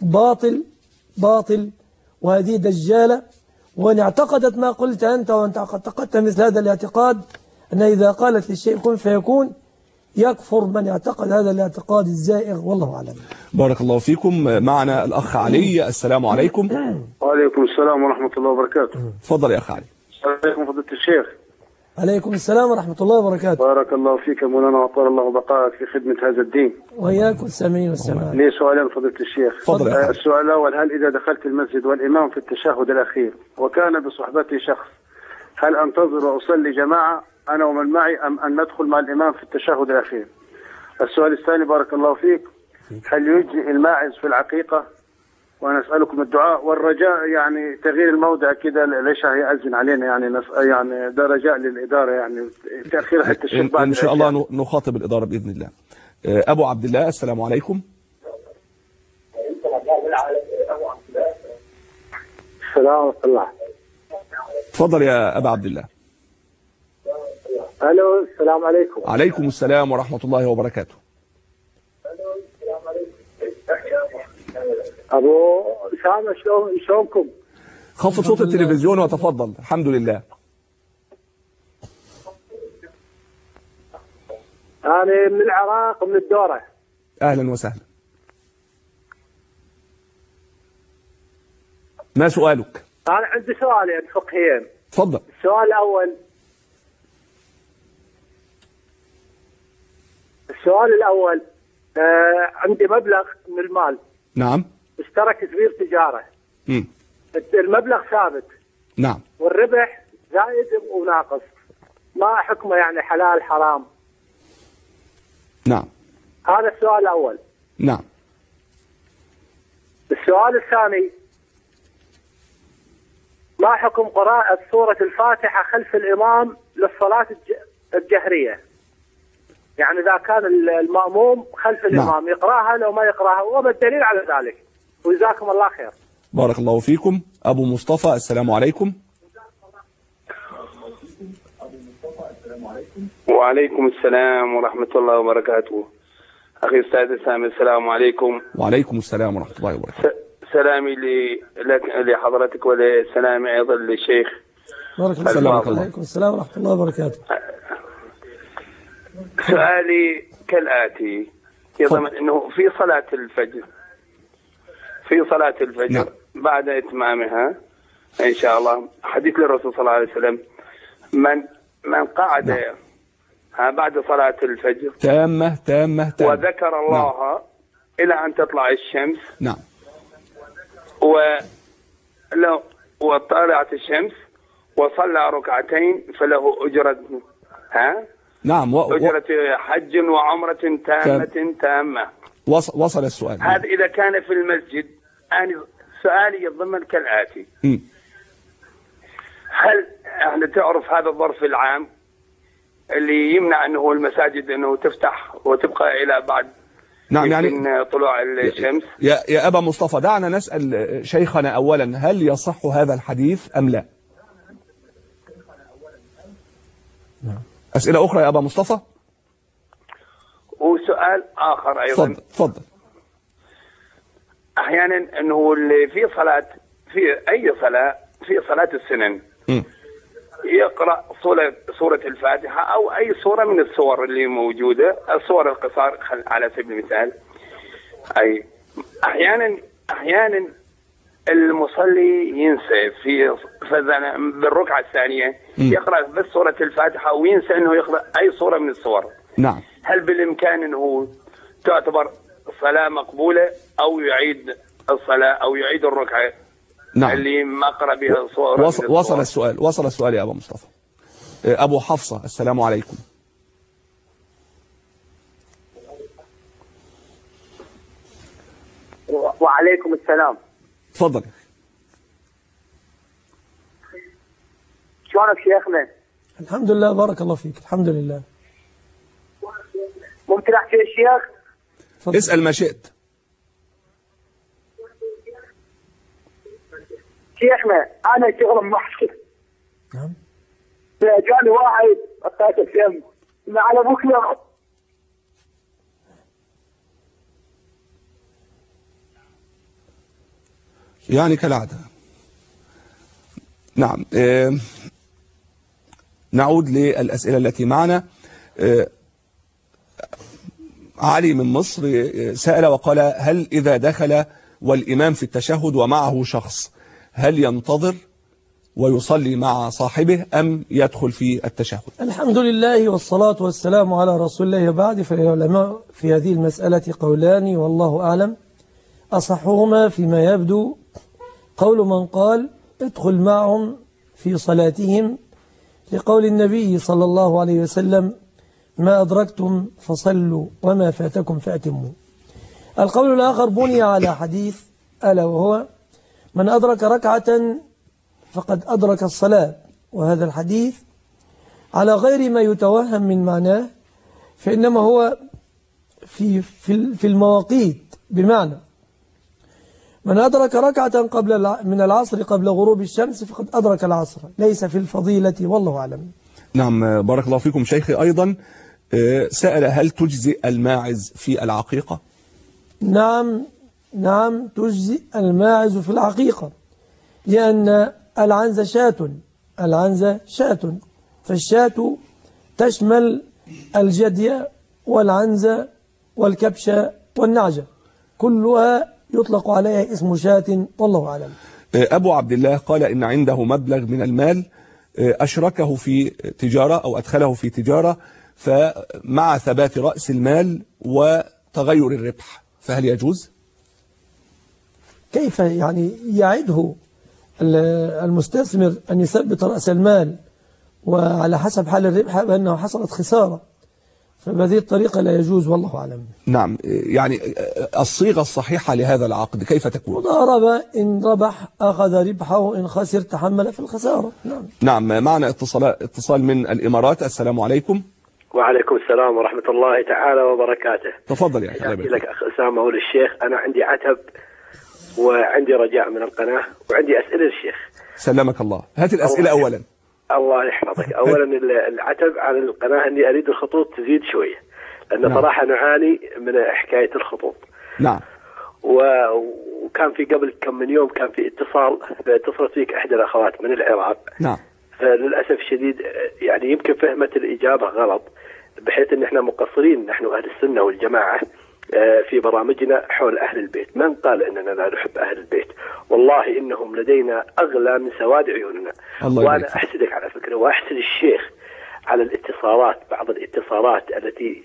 باطل وهذه دجالة. وأن اعتقدت ما قلت أنت وأنت اعتقدت مثل هذا الاعتقاد أن إذا قالت للشيء كن فيكون يكفر من يعتقد هذا الاعتقاد الزائغ، والله أعلم. بارك الله فيكم. معنا الأخ علي. السلام عليكم. وعليكم السلام ورحمة الله وبركاته. تفضل يا أخ علي. السلام عليكم فضيلة الشيخ. عليكم السلام ورحمة الله وبركاته. بارك الله فيك مولانا وأطال الله بقائك في خدمة هذا الدين. وإياكم السامعين والسامعات. لي سؤالين فضيلة الشيخ. تفضل. السؤال الأول، هل إذا دخلت المسجد والإمام في التشهد الأخير وكان بصحبته شخص، هل أنتظر وأصلي جماعة أنا ومن معي أم أن ندخل مع الإمام في التشهد الأخير؟ السؤال الثاني بارك الله فيك، هل يجزي الماعز في العقيقة؟ ونسألكم الدعاء والرجاء، يعني تغيير الموضع كده العشاء هيأذن علينا، يعني ده رجاء للإدارة، يعني تأخير حتى الشيخ بعد إن شاء الله نخاطب الإدارة بإذن الله. أبو عبد الله السلام عليكم. السلام ورحمة الله. تفضل يا أبا عبد الله. الو السلام عليكم. عليكم السلام ورحمة الله وبركاته. ابو اسامه شلونكم؟ خفض صوت التلفزيون وتفضل. الحمد لله. انا من العراق ومن الدوره. اهلا وسهلا. ما سؤالك؟ انا عندي سؤالين فقهيين. تفضل. السؤال الاول عندي مبلغ من المال. نعم. اشترك كبير تجاره. المبلغ ثابت. نعم. والربح زائد وناقص، ما حكمه يعني حلال حرام؟ نعم. هذا السؤال الاول. نعم. السؤال الثاني، ما حكم قراءة سورة الفاتحة خلف الإمام للصلاة الجهرية؟ يعني إذا كان المأموم خلف الإمام يقرأها لو ما يقرأها، وما الدليل على ذلك؟ وجزاكم الله خير. بارك الله فيكم. أبو مصطفى السلام عليكم. وعليكم السلام ورحمة الله وبركاته. أخي أستاذ سامي السلام عليكم. وعليكم السلام ورحمة الله وبركاته. سلامي لحضرتك ولسلامي أيضا للشيخ. بارك الله فيك. وعليكم السلام ورحمة الله وبركاته. سؤالي كالآتي، يضمن أنه في صلاة الفجر نعم. بعد إتمامها إن شاء الله، حديث للرسول صلى الله عليه وسلم، من قعد بعد صلاة الفجر تامة وذكر الله إلى أن تطلع الشمس. نعم. وطلعت الشمس وصلى ركعتين فله أجرة نعم أجرة حج وعمرة تامة. وصل السؤال. هذا إذا كان في المسجد. أنا سؤالي يتضمن كالآتي، هل أهل تعرف هذا الظرف العام اللي يمنع أنه المساجد أنه تفتح وتبقى إلى بعد نعم يعني طلوع الشمس؟ يا أبا مصطفى، دعنا نسأل شيخنا أولا، هل يصح هذا الحديث أم لا؟ أسئلة أخرى يا أبا مصطفى. وسؤال آخر أيضا. تفضل. أحيانا أنه اللي في صلاة السنن يقرأ سورة الفاتحة أو أي سورة من السور اللي موجودة، السور القصار على سبيل المثال. أي أحيانا المصلي ينسى بالركعة الثانية يقرأ بس سورة الفاتحة وينسى أنه يقرأ أي سورة من السور. نعم. هل بالإمكان أنه تعتبر صلاة مقبولة أو يعيد الصلاة أو يعيد الركعة؟ نعم. اللي ما قرأ بها صورة. وصل السؤال يا أبا مصطفى. أبو حفصة السلام عليكم. وعليكم السلام. تفضل. شلونك شيخنا؟ الحمد لله بارك الله فيك. الحمد لله. ممكن أحكي للشيخ؟ اسأل ما شئت. شيخنا أنا شغل محشر. نعم. جاني واحد أعطيته فيلم على بكرة. يعني كالعادة. نعم. نعود للأسئلة التي معنا. علي من مصر سأل وقال: هل إذا دخل والإمام في التشهد ومعه شخص هل ينتظر ويصلي مع صاحبه أم يدخل في التشهد؟ الحمد لله والصلاة والسلام على رسول الله. بعد فالعلماء في هذه المسألة قولان والله أعلم. أصحهما فيما يبدو قول من قال ادخل معهم في صلاتهم لقول النبي صلى الله عليه وسلم: ما أدركتم فصلوا وما فاتكم فأتموا. القول الآخر بني على حديث ألا وهو: من أدرك ركعة فقد أدرك الصلاة. وهذا الحديث على غير ما يتوهم من معناه، فإنما هو في المواقيت، بمعنى من أدرك ركعة من العصر قبل غروب الشمس فقد أدرك العصر، ليس في الفضيلة، والله أعلم. نعم، بارك الله فيكم. شيخي أيضا سأل: هل تجزئ الماعز في العقيقة؟ نعم تجزئ الماعز في العقيقة، لأن العنزة شاة، فالشاة تشمل الجدي والعنزة والكبشة والنعجة، كلها يطلق عليها اسم شاة، والله أعلم. أبو عبد الله قال إن عنده مبلغ من المال أشركه في تجارة أو أدخله في تجارة، فمع ثبات رأس المال وتغير الربح فهل يجوز؟ كيف يعني يعده المستثمر أن يثبت رأس المال وعلى حسب حال الربح بأنه حصلت خسارة؟ فبهذه الطريقة لا يجوز، والله أعلم. نعم، يعني الصيغة الصحيحة لهذا العقد كيف تكون؟ مضاربة، إن ربح أخذ ربحه وإن خسر تحمل في الخسارة. نعم. معنا اتصال من الإمارات. السلام عليكم. وعليكم السلام ورحمة الله تعالى وبركاته. تفضل يا أخي. لك أخ أسامة وللشيخ، أنا عندي عتب وعندي رجاء من القناة وعندي أسئلة للشيخ. سلمك الله. هات الأسئلة أولا. الله يحفظك. أولا العتب على القناة أني أريد الخطوط تزيد شوية، لأن صراحة نعاني من حكاية الخطوط. نعم. وكان في قبل كم من يوم كان في اتصلت فيك إحدى الأخوات من العراق. نعم. فللأسف الشديد يعني يمكن فهمت الإجابة غلط، بحيث أن احنا مقصرين نحن أهل السنة والجماعة في برامجنا حول أهل البيت. من قال أننا لا نحب أهل البيت؟ والله إنهم لدينا أغلى من سواد عيوننا. وأنا أحسدك على فكرة، وأحسد الشيخ على الاتصالات، بعض الاتصالات التي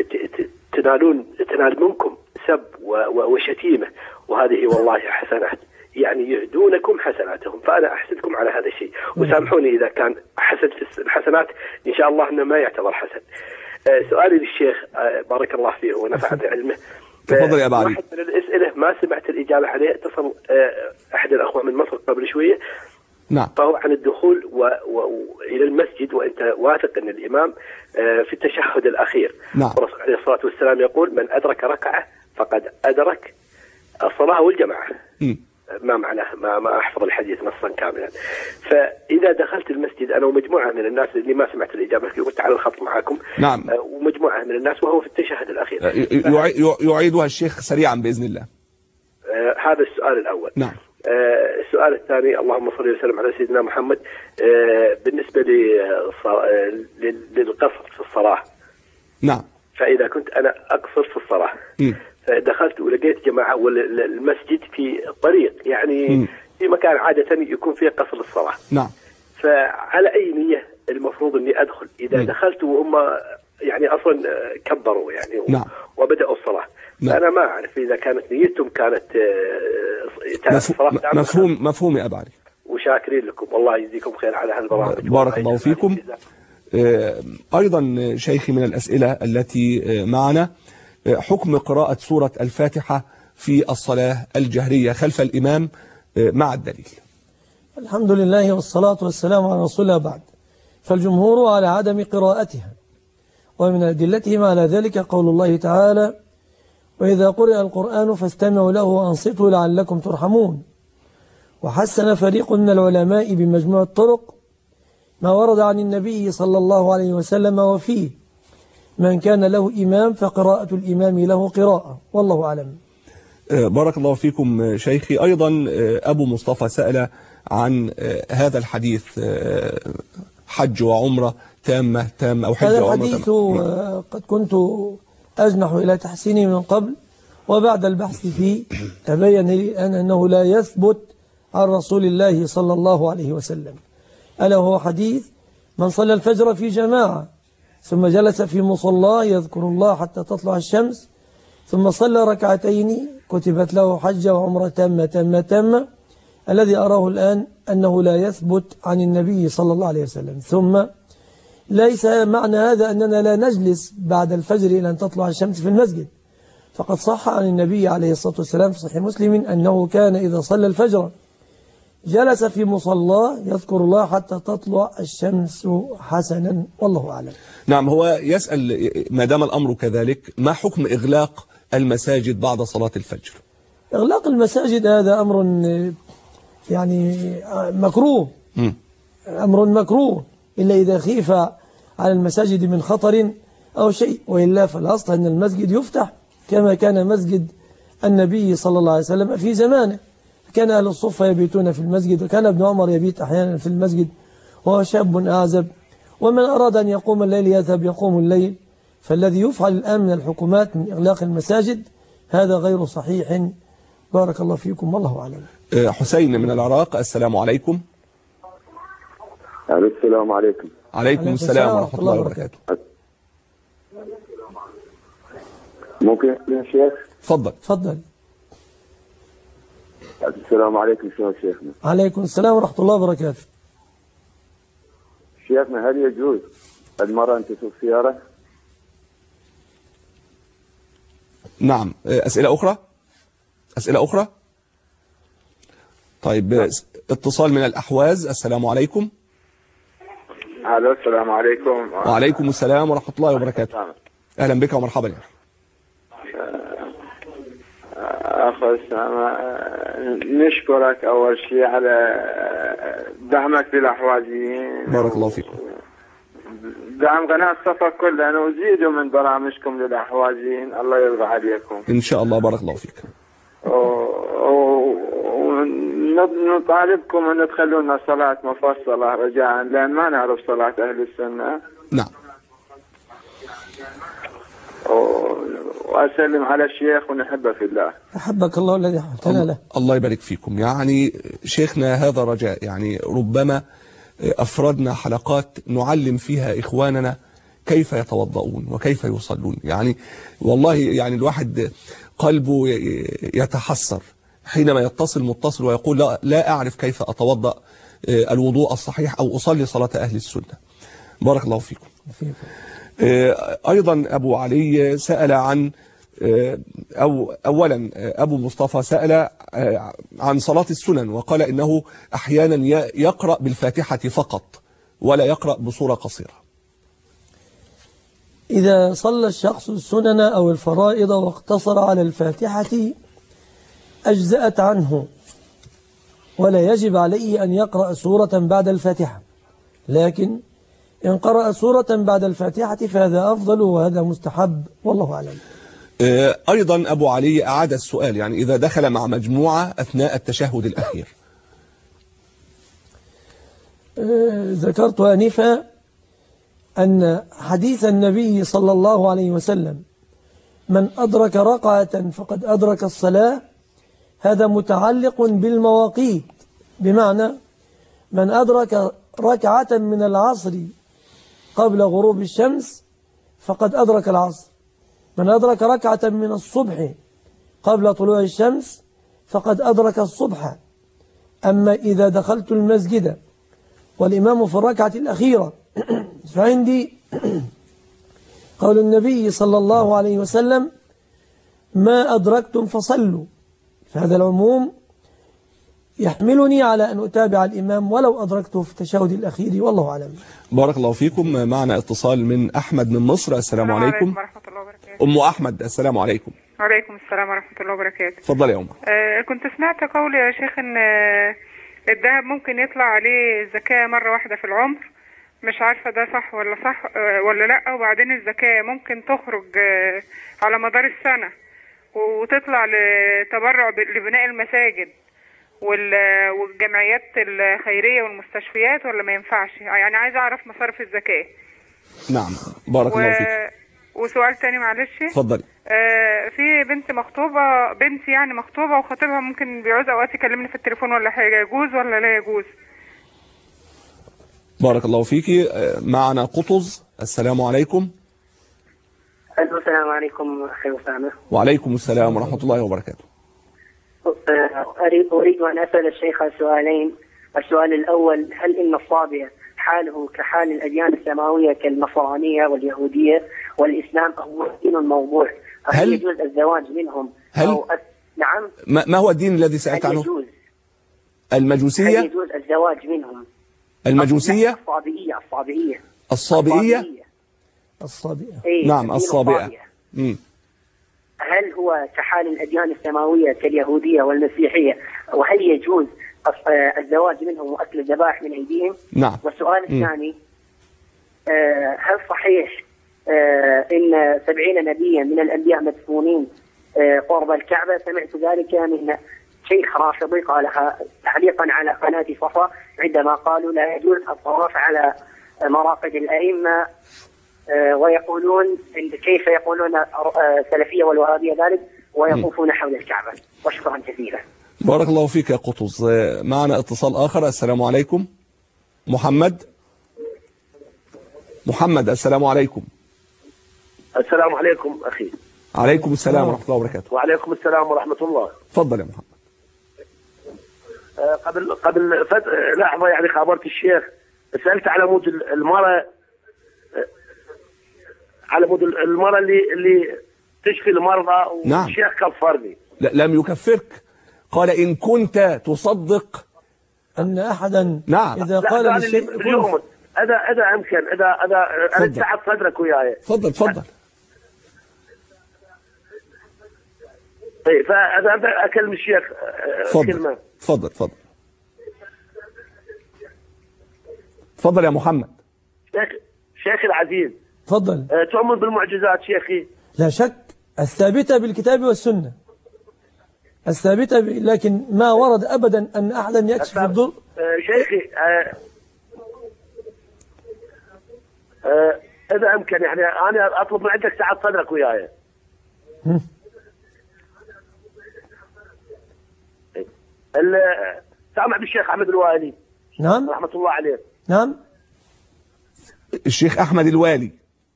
تنال منكم سب وشتيمة، وهذه والله حسنات، يعني يهدونكم حسناتهم، فأنا أحسدكم على هذا الشيء. وسامحوني إذا كان حسد في الحسنات، إن شاء الله إنه ما يعتبر حسد. سؤالي للشيخ بارك الله فيه ونفع بعلمه. تفضل يا أبا علي. واحد من الأسئلة ما سمعت الإجابة عليه، اتصل أحد الأخوة من مصر قبل شوية. نعم. فهو عن الدخول إلى المسجد وأنت واثق أن الإمام في التشهد الأخير. نعم. الرسول عليه الصلاة والسلام يقول: من أدرك ركعة فقد أدرك الصلاة والجماعة. ما معناه؟ ما أحفظ الحديث نصا كاملا. فإذا دخلت المسجد أنا ومجموعة من الناس اللي ما سمعت الإجابة كنت على الخط معكم. نعم. ومجموعة من الناس وهو في التشهد الأخير. يعيدها الشيخ سريعا بإذن الله. هذا السؤال الأول. نعم. السؤال الثاني: اللهم صل وسلم على سيدنا محمد. بالنسبة للقصر في الصلاة. نعم. فإذا كنت أنا أقصر في الصلاة دخلت ولقيت جماعة والمسجد في طريق، يعني في مكان عادة يكون فيه قصر الصلاة. نعم. فعلى أي نية المفروض أني أدخل إذا دخلت وهم يعني أصلا كبروا يعني نعم. وبدأوا الصلاة؟ نعم. أنا ما أعرف إذا كانت نيتهم كانت مفهوم يا أبا علي. وشاكرين لكم، والله يجزيكم خير على هالبرامج. بارك الله فيكم. أيضا شيخي من الأسئلة التي معنا: حكم قراءة سورة الفاتحة في الصلاة الجهرية خلف الإمام مع الدليل. الحمد لله والصلاة والسلام على رسول الله. بعد، فالجمهور على عدم قراءتها، ومن أدلتهم على ذلك قول الله تعالى: وإذا قرئ القرآن فاستمعوا له وأنصتوا لعلكم ترحمون. وحسن فريق من العلماء بمجموع الطرق ما ورد عن النبي صلى الله عليه وسلم، وفيه: من كان له إمام فقراءة الإمام له قراءة، والله أعلم. بارك الله فيكم شيخي. أيضا أبو مصطفى سأل عن هذا الحديث: حج وعمرة تامة أو حج وعمرة تامة. هذا الحديث قد كنت أجنح إلى تحسينه من قبل، وبعد البحث فيه تبين لي الآن أنه لا يثبت عن رسول الله صلى الله عليه وسلم. ألا هو حديث: من صلى الفجر في جماعة ثم جلس في مصلاه يذكر الله حتى تطلع الشمس ثم صلى ركعتين كتبت له حج وعمرة تامة. الذي أراه الآن أنه لا يثبت عن النبي صلى الله عليه وسلم. ثم ليس معنى هذا أننا لا نجلس بعد الفجر إلى أن تطلع الشمس في المسجد، فقد صح عن النبي عليه الصلاة والسلام في صحيح مسلم أنه كان إذا صلى الفجر جلس في مصلاه يذكر الله حتى تطلع الشمس حسنا، والله أعلم. نعم، هو يسأل ما دام الأمر كذلك ما حكم إغلاق المساجد بعد صلاة الفجر؟ إغلاق المساجد هذا أمر يعني مكروه، أمر مكروه إلا إذا خيف على المساجد من خطر أو شيء، وإلا فالأصل أن المسجد يفتح كما كان مسجد النبي صلى الله عليه وسلم في زمانه. كان أهل الصفة يبيتون في المسجد، وكان ابن عمر يبيت أحيانا في المسجد وهو شاب أعزب. ومن أراد أن يقوم الليل يذهب يقوم الليل، فالذي يفعل الآن من الحكومات من إغلاق المساجد هذا غير صحيح. بارك الله فيكم، والله أعلم. حسين من العراق، السلام عليكم. السلام عليكم. عليكم السلام ورحمة الله وبركاته. ممكن يا شيخ؟ تفضل. تفضل. السلام عليكم شيخنا. عليكم السلام ورحمة الله وبركاته. شيخنا، هل يجوز المرأة أن تسوق سيارة؟ نعم. أسئلة أخرى؟ أسئلة أخرى؟ طيب، اتصال من الأحواز، السلام عليكم. الو، السلام عليكم. وعليكم السلام ورحمة الله وبركاته. أهلا بك ومرحبا يا أخ أسامة، نشكرك أول شيء على دعمك للأحوازيين. بارك الله فيكم. دعم قناة صفا كلها، وزيدوا من برامجكم للأحوازيين، الله يرضى عليكم إن شاء الله. بارك الله فيك. ونطالبكم أن تخلونا صلاة مفصلة رجاء، لأن ما نعرف صلاة أهل السنة. نعم. وأسلم على الشيخ ونحبه في الله. أحبك الله الذي أحببتنا له. الله يبارك فيكم. يعني شيخنا هذا رجاء، يعني ربما أفردنا حلقات نعلم فيها إخواننا كيف يتوضؤون وكيف يصلون. يعني والله يعني الواحد قلبه يتحسر حينما يتصل متصل ويقول لا أعرف كيف أتوضأ الوضوء الصحيح أو أصلي صلاة أهل السنة. بارك الله فيكم. أيضا أبو علي سأل عن أولا أبو مصطفى سأل عن صلاة السنن، وقال إنه أحيانا يقرأ بالفاتحة فقط ولا يقرأ بصورة قصيرة. إذا صلى الشخص السنن أو الفرائض واقتصر على الفاتحة أجزأت عنه، ولا يجب عليه أن يقرأ سورة بعد الفاتحة، لكن إن قرأ سورة بعد الفاتحة فهذا أفضل وهذا مستحب، والله أعلم. أيضا أبو علي أعاد السؤال، يعني إذا دخل مع مجموعة أثناء التشهد الأخير. ذكرت آنفا أن حديث النبي صلى الله عليه وسلم من أدرك ركعة فقد أدرك الصلاة، هذا متعلق بالمواقيت، بمعنى من أدرك ركعة من العصر قبل غروب الشمس فقد أدرك العصر، من أدرك ركعة من الصبح قبل طلوع الشمس فقد أدرك الصبح. أما إذا دخلت المسجد والإمام في الركعة الأخيرة فعندي قول النبي صلى الله عليه وسلم ما أدركتم فصلوا، فهذا العموم يحملني على أن أتابع الإمام ولو أدركته في التشهد الأخير، والله أعلم. بارك الله فيكم. معنا اتصال من أحمد من مصر، السلام عليكم. ورحمة الله وبركاته. أم أحمد، السلام عليكم. وعليكم السلام ورحمة الله وبركاته. تفضل يا أم. كنت سمعت قول يا شيخ أن الذهب ممكن يطلع عليه زكاة مرة واحدة في العمر، مش عارفة ده صح ولا لا. وبعدين الزكاة ممكن تخرج على مدار السنة وتطلع لتبرع لبناء المساجد والجمعيات الخيرية والمستشفيات، ولا ما ينفعش؟ يعني عايز أعرف مصارف الزكاة. نعم، بارك الله فيك. وسؤال تاني معلش. اتفضلي. في بنت مخطوبة وخطيبها ممكن بيعوز أوقات يكلمني في التليفون ولا حاجة، يجوز ولا لا يجوز؟ بارك الله فيك. معنا قطز، السلام عليكم. السلام عليكم أخي أسامة. وعليكم السلام ورحمة الله وبركاته. أريد أن أسأل الشيخ سؤالين. السؤال الأول، هل إن الصابية حاله كحال الأديان السماوية كالنصرانية واليهودية والإسلام، أو دين الموضوع؟ هل يجوز الزواج منهم؟ نعم. ما هو الدين الذي سألت عنه؟ يجوز المجوسية؟ هل يجوز الزواج منهم؟ المجوسية؟ الصابئية. نعم الصابئة. هل هو كحال الأديان السماوية كاليهودية والمسيحية، وهل يجوز الزواج منهم وأكل الذبائح من أيديهم؟ نعم. والسؤال الثاني، هل صحيح إن 70 نبيا من الأنبياء مدفونين قرب الكعبة؟ سمعت ذلك من شيخ رافضي قالها تعليقا على قناة صفا عندما قالوا لا يجوز الطواف على مراقد الأئمة، ويقولون كيف يقولون السلفية والوهابية ذلك ويطوفون حول الكعبة. وشكرا جزيلا. بارك الله فيك يا قطز. معنا اتصال آخر. السلام عليكم. محمد، السلام عليكم. السلام عليكم أخي. عليكم السلام ورحمة الله وبركاته. وعليكم السلام ورحمة الله. تفضل يا محمد. قبل لحظة يعني خابرت الشيخ، سألت على مود المرأة، على مود المرأة اللي تشفي المرضى. نعم. والشيخ كفرني. لا، لم يكفرك، قال إن كنت تصدق أن أحدا نعم. إذا قال للشيء هذا أمكن إذا أنا سعد صدرك وياي. تفضل. طيب فأنا أكلم الشيخ كلمة. تفضل يا محمد. شيخ العزيز، تفضل. تؤمن بالمعجزات شيخي؟ لا شك، الثابتة بالكتاب والسنة الثابتة لكن ما ورد أبدا أن أحدا يكشف الضر. شيخي إذا أمكن يعني أنا أطلب من عندك سعة صدرك وياي. سامع بالشيخ أحمد الوالي. نعم. رحمة الله عليه. نعم. الشيخ أحمد الوالي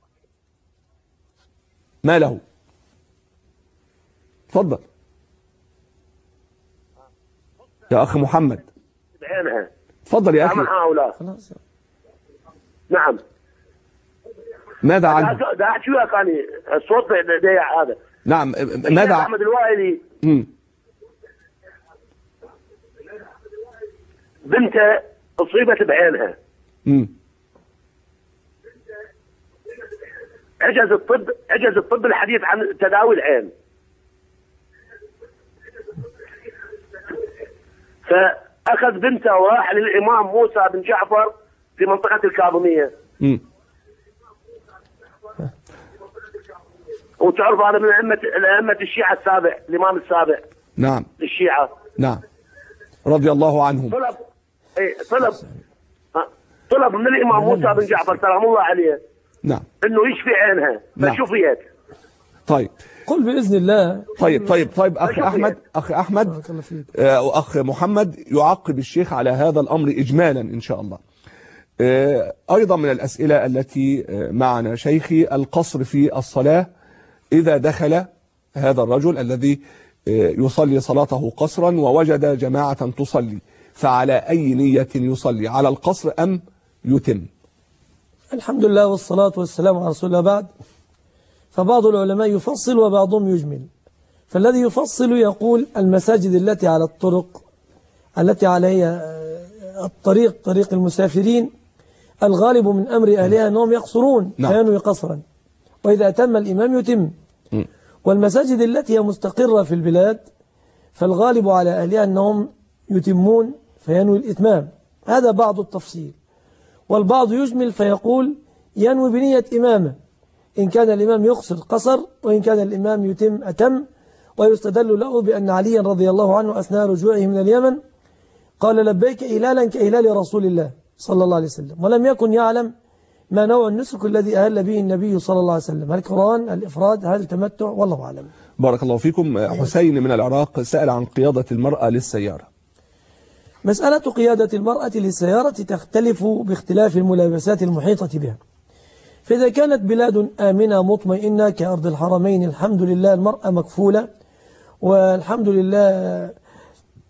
ما له؟ تفضل يا أخي محمد. بعينها. تفضل يا أخي. نعم. ماذا عنه؟ ده شو كان الصوت ضيع هذا. نعم. ماذا عنه؟ أحمد الوالي بنته أصيبت بعينها. عجز الطب الحديث عن تداوي العين، فأخذ بنته وراح للإمام موسى بن جعفر في منطقة الكاظمية. وتعرف هذا من أئمة الشيعة السابع، الإمام السابع. نعم. للشيعة. نعم. رضي الله عنهم. طلب من الإمام موسى بن جعفر سلام الله عليه. نعم. إنه يشفي عينها. فشفيت. طيب. قل بإذن الله. طيب أخي أحمد وأخ محمد يعقب الشيخ على هذا الأمر إجمالا إن شاء الله. أيضا من الأسئلة التي معنا شيخي القصر في الصلاة إذا دخل هذا الرجل الذي يصلي صلاته قصرا ووجد جماعة تصلي، فعلى أي نية يصلي، على القصر أم يتم؟ الحمد لله والصلاة والسلام على رسول الله. بعد، فبعض العلماء يفصل وبعضهم يجمل. فالذي يفصل يقول المساجد التي على الطرق التي عليها الطريق، طريق المسافرين، الغالب من أمر أهلها أنهم يقصرون فينوي قصرا، وإذا أتم الإمام يتم. والمساجد التي هي مستقرة في البلاد فالغالب على أهلها أنهم يتمون فينوي الإتمام. هذا بعض التفصيل. والبعض يجمل فيقول ينوي بنية إمامة، إن كان الإمام يقصر قصر، وإن كان الإمام يتم أتم. ويستدل له بأن عليا رضي الله عنه أثناء رجوعه من اليمن قال لبيك إهلالا كإهلال رسول الله صلى الله عليه وسلم، ولم يكن يعلم ما نوع النسك الذي أهل به النبي صلى الله عليه وسلم، هل قران، هل إفراد، هل تمتع، والله أعلم. بارك الله فيكم. حسين من العراق سأل عن قيادة المرأة للسيارة. مسألة قيادة المرأة للسيارة تختلف باختلاف الملابسات المحيطة بها. فإذا كانت بلاد آمنة مطمئنة كأرض الحرمين الحمد لله المرأة مكفولة، والحمد لله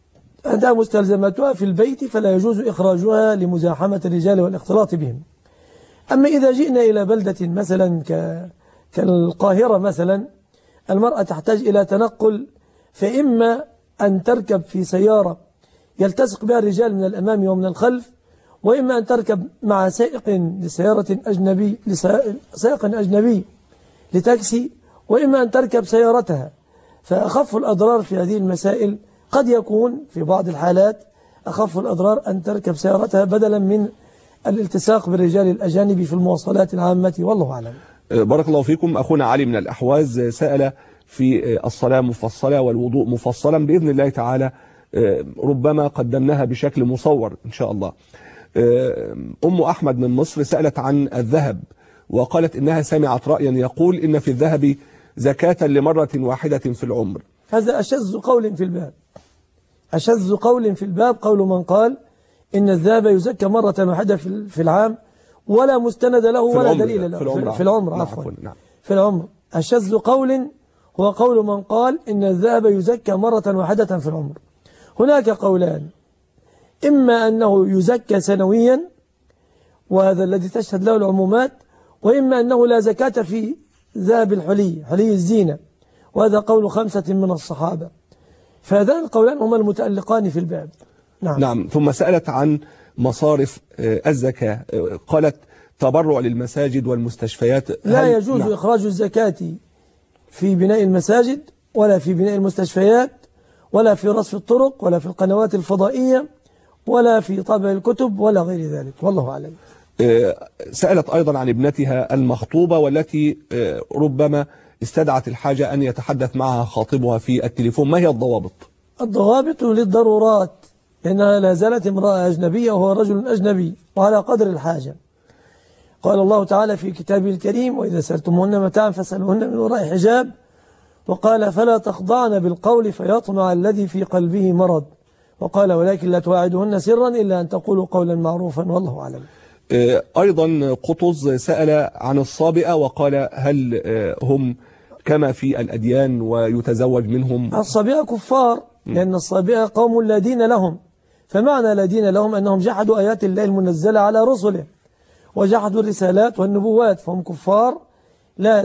عندها مستلزماتها في البيت فلا يجوز إخراجها لمزاحمة الرجال والاختلاط بهم. أما إذا جئنا إلى بلدة مثلا كالقاهرة مثلا، المرأة تحتاج إلى تنقل، فإما أن تركب في سيارة يلتصق بها الرجال من الأمام ومن الخلف، وإما أن تركب مع سائق لسيارة أجنبي سائق أجنبي لتاكسي، وإما أن تركب سيارتها. فأخف الأضرار في هذه المسائل قد يكون في بعض الحالات أخف الأضرار أن تركب سيارتها بدلا من الالتصاق بالرجال الأجانب في المواصلات العامة، والله أعلم. بارك الله فيكم. أخونا علي من الأحواز سأل في الصلاة مفصلة والوضوء مفصلا بإذن الله تعالى، ربما قدمناها بشكل مصور إن شاء الله. أم أحمد من مصر سألت عن الذهب، وقالت إنها سمعت رأيا يقول إن في الذهب زكاة لمرة واحدة في العمر. هذا أشذ قول في الباب، أشذ قول في الباب قول من قال إن الذهب يزكى مرة واحدة في العام ولا مستند له ولا دليل له في العمر عفوا نعم. في العمر. أشذ قول هو قول من قال إن الذهب يزكى مرة واحدة في العمر. هناك قولان، إما أنه يزكى سنويا وهذا الذي تشهد له العمومات، وإما أنه لا زكاة في ذهب الحلي، حلي الزينة، وهذا قول 5 من الصحابة. فهذان القولان هما المتألقان في الباب. نعم. ثم سألت عن مصارف الزكاة، قالت تبرع للمساجد والمستشفيات. لا يجوز إخراج الزكاة في بناء المساجد ولا في بناء المستشفيات ولا في رصف الطرق ولا في القنوات الفضائية ولا في طبع الكتب ولا غير ذلك، والله أعلم. سألت أيضا عن ابنتها المخطوبة والتي ربما استدعت الحاجة أن يتحدث معها خاطبها في التليفون، ما هي الضوابط؟ الضوابط للضرورات، لأنها لا زالت امرأة أجنبية وهو رجل أجنبي، وعلى قدر الحاجة. قال الله تعالى في كتابه الكريم: وإذا سألتموهن متاعا فاسألوهن من وراء حجاب، وقال: فلا تخضعن بالقول فيطمع الذي في قلبه مرض، وقال: ولكن لا تواعدوهن سرا إلا أن تقولوا قولا معروفا، والله أعلم. أيضا قطز سأل عن الصابئة وقال: هل هم كما في الأديان ويتزوج منهم؟ الصابئة كفار، لأن الصابئة قوم لا دين لهم، فمعنى لا دين لهم أنهم جحدوا آيات الله المنزلة على رسله وجحدوا الرسالات والنبوات، فهم كفار. لا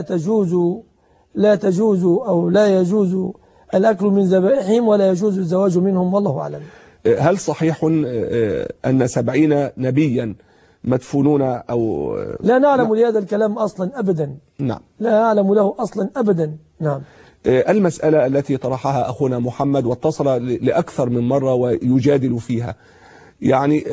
تجوز أو لا يجوز الأكل من ذبائحهم ولا يجوز الزواج منهم، والله أعلم. هل صحيح أن 70 نبيا مدفونون أو لا نعلم لهذا الكلام أصلا أبدا؟ نعم، لا أعلم له أصلا أبدا. نعم. المسألة التي طرحها أخونا محمد واتصل لأكثر من مرة ويجادل فيها، يعني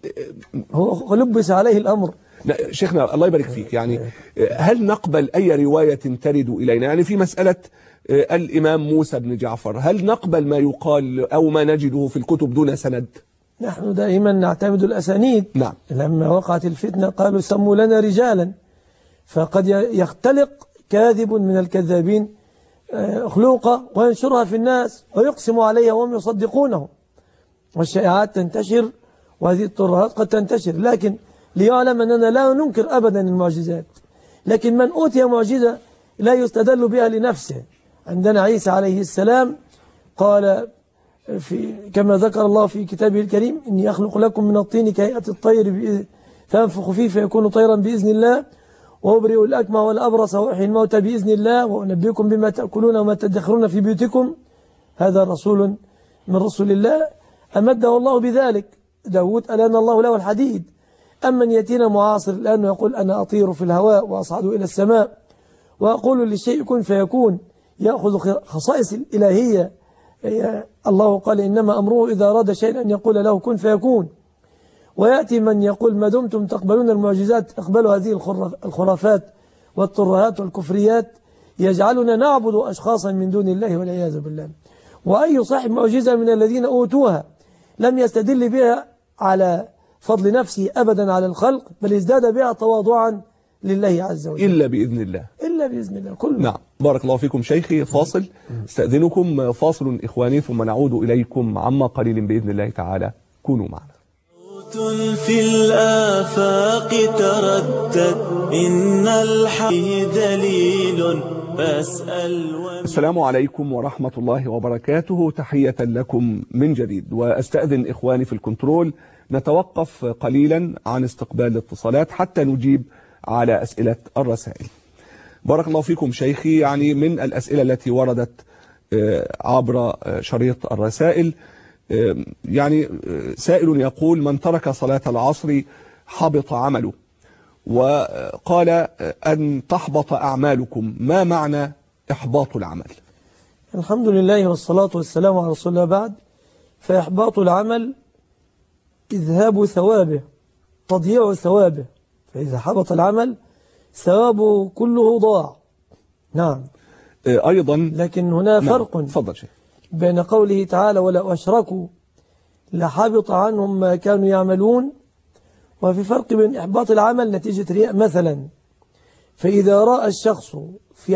هو لبس عليه الأمر. شيخنا الله يبارك فيك، يعني هل نقبل أي رواية ترد إلينا؟ يعني في مسألة الإمام موسى بن جعفر، هل نقبل ما يقال أو ما نجده في الكتب دون سند؟ نحن دائما نعتمد الأسانيد. نعم. لما وقعت الفتنة قالوا سموا لنا رجالا، فقد يختلق كاذب من الكذابين خلوقة وينشرها في الناس ويقسم عليها وهم يصدقونه، والشائعات تنتشر وهذه الترهات قد تنتشر. لكن ليعلم أننا لا ننكر أبدا المعجزات، لكن من أوتي معجزة لا يستدل بها لنفسه. عندنا عيسى عليه السلام قال كما ذكر الله في كتابه الكريم: إني أخلق لكم من الطين كهيئة الطير فأنفخ فيه فيكون طيرا بإذن الله، وأبرئ الأكمى والأبرص وأحيي الموتى بإذن الله، وأنبئكم بما تأكلون وما تدخرون في بيوتكم. هذا رسول من رسل الله أمده الله بذلك. داود ألان الله له الحديد. أما يأتينا معاصر لأنه يقول: أنا أطير في الهواء وأصعد إلى السماء وأقول للشيء كن فيكون، يأخذ خصائص الإلهية. الله قال: إنما أمره إذا أراد شيئا أن يقول له كن فيكون. ويأتي من يقول: ما دمتم تقبلون المعجزات اقبلوا هذه الخرافات والترهات والكفريات، يجعلنا نعبد أشخاصا من دون الله والعياذ بالله. وأي صاحب معجزة من الذين أوتوها لم يستدل بها على فضل نفسه أبدا على الخلق، بل ازداد بها تواضعا لله عز وجل، إلا بإذن الله. إلا بإذن الله كله. نعم. بارك الله فيكم شيخي. فاصل استأذنكم، فاصل إخواني، ثم نعود إليكم عما قليل بإذن الله تعالى. كونوا معنا. في الآفاق تردد إن الحي دليل بسأل السلام عليكم ورحمة الله وبركاته. تحية لكم من جديد، وأستأذن إخواني في الكنترول نتوقف قليلا عن استقبال الاتصالات حتى نجيب على أسئلة الرسائل. بارك الله فيكم شيخي. يعني من الأسئلة التي وردت عبر شريط الرسائل، يعني سائل يقول: من ترك صلاة العصر حبط عمله، وقال أن تحبط أعمالكم، ما معنى إحباط العمل؟ الحمد لله والصلاة والسلام على رسول الله. بعد، فإحباط العمل إذهاب ثوابه، تضييع ثوابه، فإذا حبط العمل ثوابه كله ضاع. نعم. أيضا لكن هنا فرق بين قوله تعالى: ولا أشركوا لحبط عنهم ما كانوا يعملون، وفي فرق بين إحباط العمل نتيجة رياء مثلا، فإذا رأى الشخص في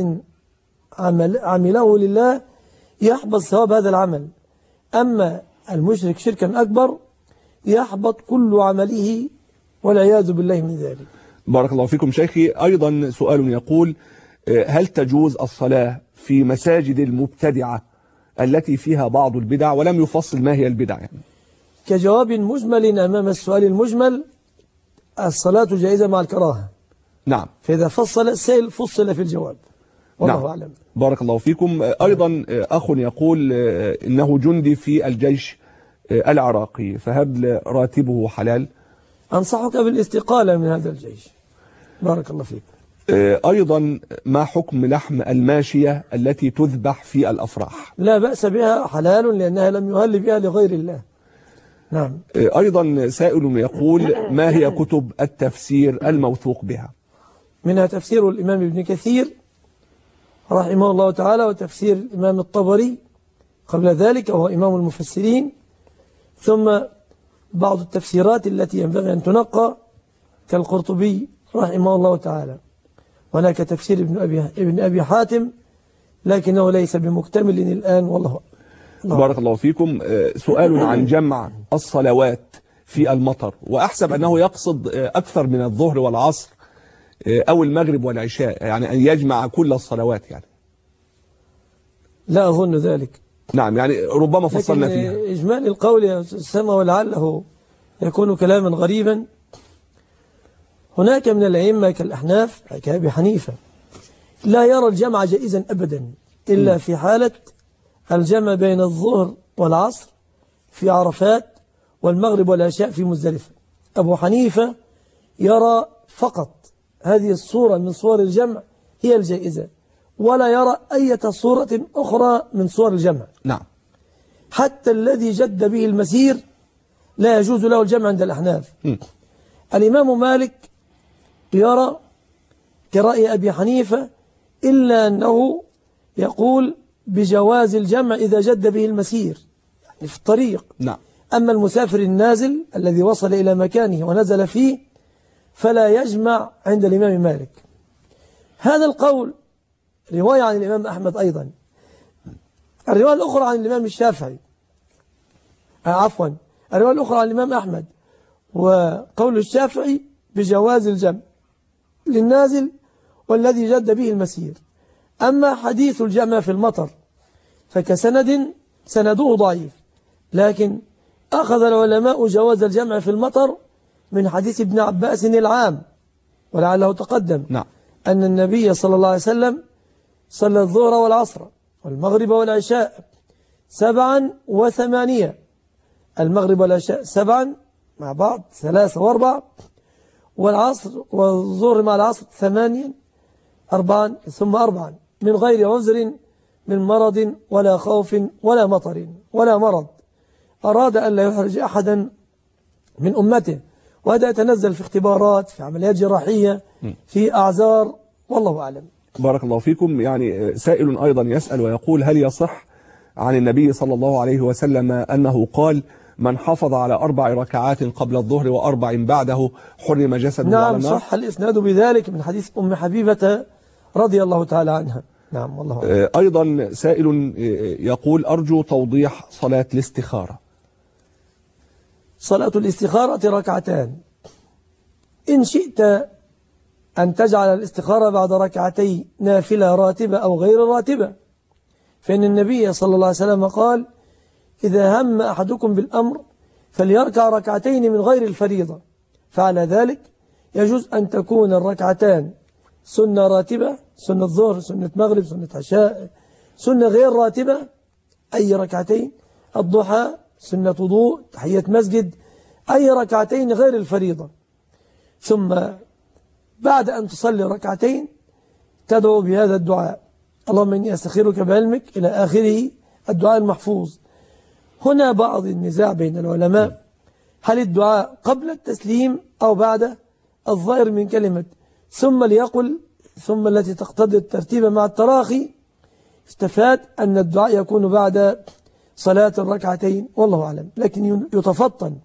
عمله لله يحبط ثواب هذا العمل، أما المشرك شركا أكبر يحبط كل عمله والعياذ بالله من ذلك. بارك الله فيكم شيخي. أيضا سؤال يقول: هل تجوز الصلاة في مساجد المبتدعة التي فيها بعض البدع، ولم يفصل ما هي البدع يعني؟ كجواب مجمل أمام السؤال المجمل، الصلاة جائزة مع الكراهة. نعم. فإذا فصل السائل فصل في الجواب، والله نعم. أعلم. بارك الله فيكم. أيضا أخ يقول إنه جندي في الجيش العراقي، فهل راتبه حلال؟ أنصحك بالاستقالة من هذا الجيش. بارك الله فيك. أيضا ما حكم لحم الماشية التي تذبح في الأفراح؟ لا بأس بها، حلال، لأنها لم يهل بها لغير الله. نعم. أيضا سائل يقول: ما هي كتب التفسير الموثوق بها؟ منها تفسير الإمام ابن كثير رحمه الله تعالى، وتفسير الإمام الطبري قبل ذلك وهو إمام المفسرين، ثم بعض التفسيرات التي ينبغي أن تنقى كالقرطبي رحمه الله تعالى. هناك تفسير ابن أبي حاتم لكنه ليس بمكتمل الآن، والله بارك الله فيكم. سؤال عن جمع الصلوات في المطر، وأحسب أنه يقصد أكثر من الظهر والعصر أو المغرب والعشاء، يعني أن يجمع كل الصلوات يعني. لا أظن ذلك. نعم، يعني ربما فصلنا فيها. إجمال القول يا سما ولعله يكون كلاما غريبا. هناك من الأئمة كالأحناف كأبي حنيفة لا يرى الجمع جائزا أبدا إلا في حالة الجمع بين الظهر والعصر في عرفات والمغرب والعشاء في مزدلفة. أبو حنيفة يرى فقط هذه الصورة من صور الجمع هي الجائزة، ولا يرى أي صورة أخرى من صور الجمع. نعم. حتى الذي جد به المسير لا يجوز له الجمع عند الأحناف. الإمام مالك يرى كرأي أبي حنيفة، إلا أنه يقول بجواز الجمع إذا جد به المسير، يعني في الطريق. نعم. أما المسافر النازل الذي وصل إلى مكانه ونزل فيه فلا يجمع عند الإمام مالك. هذا القول رواية عن الإمام أحمد أيضا. الرواية الأخرى عن الإمام الشافعي، الرواية الأخرى عن الإمام أحمد وقول الشافعي بجواز الجمع للنازل والذي جد به المسير. أما حديث الجمع في المطر سنده ضعيف، لكن أخذ العلماء جواز الجمع في المطر من حديث ابن عباس العام، ولعله تقدم. نعم. أن النبي صلى الله عليه وسلم صلى الظهر والعصر والمغرب والعشاء 7 و8، المغرب والعشاء 7 مع بعض 3 و4، والعصر والظهر مع العصر 8 4 ثم 4 من غير عذر من مرض ولا خوف ولا مطر ولا مرض، أراد أن لا يحرج أحدا من أمته، وهذا يتنزل في اختبارات، في عمليات جراحية، في أعذار، والله أعلم. بارك الله فيكم. يعني سائل أيضا يسأل ويقول: هل يصح عن النبي صلى الله عليه وسلم أنه قال: من حافظ على 4 ركعات قبل الظهر و4 بعده حرم جسده على النار؟ نعم، صح الإسناد بذلك من حديث أم حبيبة رضي الله تعالى عنها. نعم، والله أعلم. أيضا سائل يقول: أرجو توضيح صلاة الاستخارة. صلاة الاستخارة 2 ركعتان، إن شئت أن تجعل الاستخارة بعد ركعتي نافلة راتبة أو غير راتبة، فإن النبي صلى الله عليه وسلم قال: إذا هم أحدكم بالأمر فليركع ركعتين من غير الفريضة. فعلى ذلك يجوز أن تكون الركعتان سنة راتبة، سنة ظهر، سنة مغرب، سنة عشاء، سنة غير راتبة أي ركعتين، الضحى، سنة وضوء، تحية مسجد، أي ركعتين غير الفريضة. ثم بعد أن تصلي ركعتين تدعو بهذا الدعاء: اللهم إني أستخيرك بعلمك، إلى آخره الدعاء المحفوظ. هنا بعض النزاع بين العلماء، هل الدعاء قبل التسليم أو بعده؟ الظاهر من كلمة ثم ليقل ثم التي تقتضي الترتيب مع التراخي استفاد أن الدعاء يكون بعد صلاة الركعتين، والله أعلم. لكن يتفطن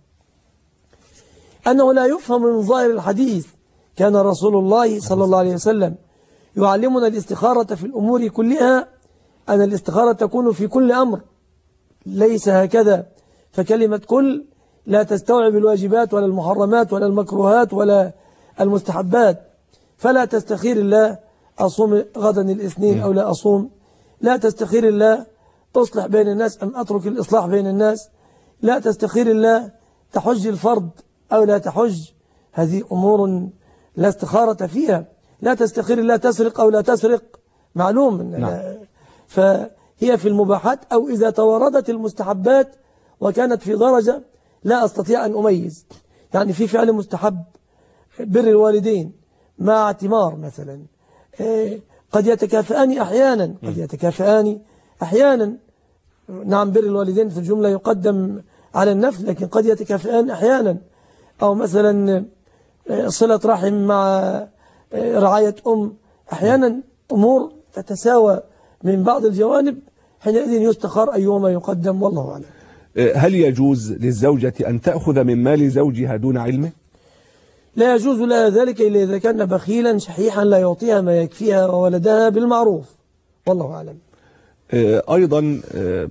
أنه لا يفهم من ظاهر الحديث كان رسول الله صلى الله عليه وسلم يعلمنا الاستخارة في الأمور كلها، أن الاستخارة تكون في كل أمر، ليس هكذا. فكلمة كل لا تستوعب الواجبات ولا المحرمات ولا المكروهات ولا المستحبات. فلا تستخير الله أصوم غدا الاثنين أو لا أصوم، لا تستخير الله أصلح بين الناس أم أترك الإصلاح بين الناس، لا تستخير الله تحج الفرض أو لا تحج، هذه أمور لا استخارة فيها. لا تستخير الله تسرق أو لا تسرق، معلوم. نعم. فهي في المباحات أو إذا توردت المستحبات وكانت في درجة لا أستطيع أن أميز، يعني في فعل مستحب بر الوالدين مع اعتمار مثلا، قد يتكافئان أحيانا، قد يتكافئان أحيانا. نعم، بر الوالدين في الجملة يقدم على النفل، لكن قد يتكافئان أحيانا. أو مثلا صلة رحم مع رعاية أحيانا أمور تتساوى من بعض الجوانب، حينئذ يستخار أيهما يقدم، والله أعلم. هل يجوز للزوجة أن تأخذ من مال زوجها دون علمه؟ لا يجوز لها ذلك إلا إذا كان بخيلا شحيحا لا يعطيها ما يكفيها وولدها بالمعروف، والله أعلم. أيضا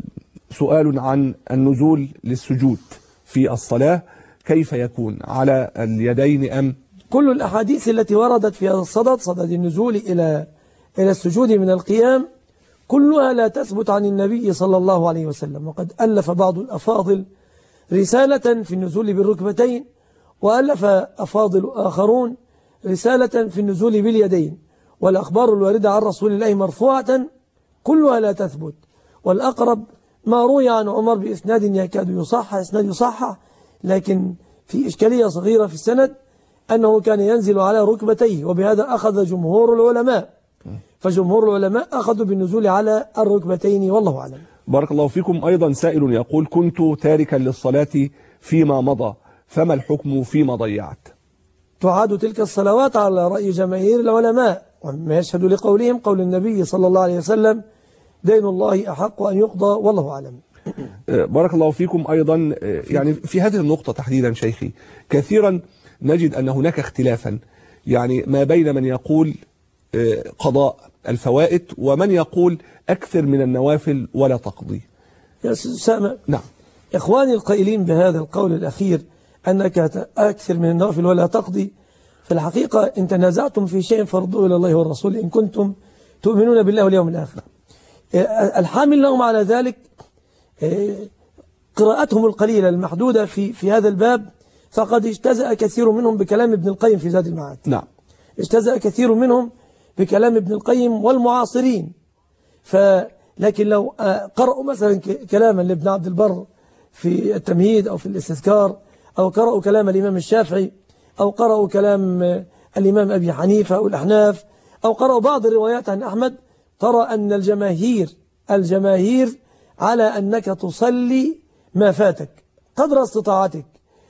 سؤال عن النزول للسجود في الصلاة، كيف يكون على اليدين أم؟ كل الأحاديث التي وردت في هذا الصدد، صدد النزول إلى السجود من القيام، كلها لا تثبت عن النبي صلى الله عليه وسلم. وقد ألف بعض الأفاضل رسالة في النزول بالركبتين، وألف أفاضل آخرون رسالة في النزول باليدين، والأخبار الواردة عن رسول الله مرفوعة كلها لا تثبت. والأقرب ما روي عن عمر بإسناد يكاد يصحح، إسناد يصحح لكن في إشكالية صغيرة في السند، أنه كان ينزل على ركبتيه، وبهذا أخذ جمهور العلماء. فجمهور العلماء أخذوا بالنزول على الركبتين، والله أعلم. بارك الله فيكم. أيضا سائل يقول: كنت تاركا للصلاة فيما مضى، فما الحكم فيما ضيعت؟ تعاد تلك الصلوات على رأي جماهير العلماء، وما يشهد لقولهم قول النبي صلى الله عليه وسلم: دين الله أحق أن يقضى، والله أعلم. بارك الله فيكم. أيضا يعني في هذه النقطة تحديدا شيخي، كثيرا نجد أن هناك اختلافا، يعني ما بين من يقول قضاء الفوائد ومن يقول أكثر من النوافل ولا تقضي. يا سامع، نعم، إخواني القائلين بهذا القول الأخير أنك أكثر من النوافل ولا تقضي، في الحقيقة إن تنازعتم في شيء فردوه إلى الله والرسول إن كنتم تؤمنون بالله واليوم الآخر. الحامل لهم على ذلك قراءتهم القليلة المحدودة في هذا الباب، فقد اجتزأ كثير منهم بكلام ابن القيم في زاد المعاد. نعم، اجتزأ كثير منهم بكلام ابن القيم والمعاصرين. لكن لو قرأوا مثلا كلاما لابن عبد البر في التمهيد أو في الاستذكار، أو قرأوا كلام الإمام الشافعي، أو قرأوا كلام الإمام أبي حنيفة أو الأحناف، أو قرأوا بعض الروايات عن أحمد، ترى أن الجماهير على أنك تصلي ما فاتك قدر استطاعتك.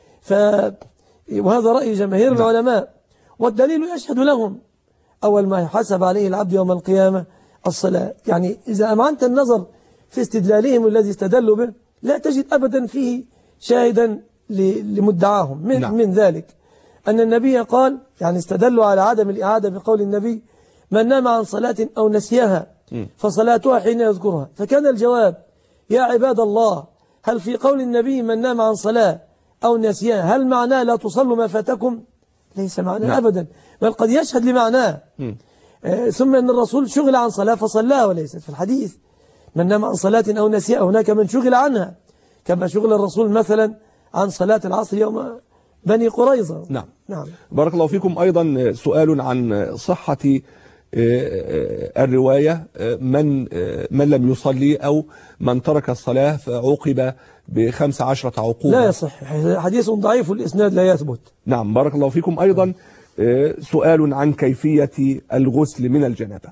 وهذا رأي جماهير العلماء، والدليل يشهد لهم: أول ما يحاسب عليه العبد يوم القيامة الصلاة. يعني إذا أمعنت النظر في استدلالهم الذي استدلوا به، لا تجد أبدا فيه شاهدا لمدعاهم من ذلك أن النبي قال، يعني استدلوا على عدم الإعادة بقول النبي: من نام عن صلاة أو نسيها فصلاتها حين يذكرها. فكان الجواب: يا عباد الله، هل في قول النبي من نام عن صلاة أو نسيها هل معناه لا تصلوا ما فاتكم؟ ليس معناه أبدا، بل قد يشهد لمعناه. ثم أن الرسول شغل عن صلاة فصلاها، وليست في الحديث من نام عن صلاة أو نسيها. هناك من شغل عنها، كما شغل الرسول مثلا عن صلاة العصر يوم بني قريظة. نعم. بارك الله فيكم. أيضا سؤال عن صحة الرواية من لم يصلي أو من ترك الصلاة فعوقب ب15 عقوبة. لا يصح، حديث ضعيف الإسناد لا يثبت. نعم بارك الله فيكم. أيضا سؤال عن كيفية الغسل من الجنابة.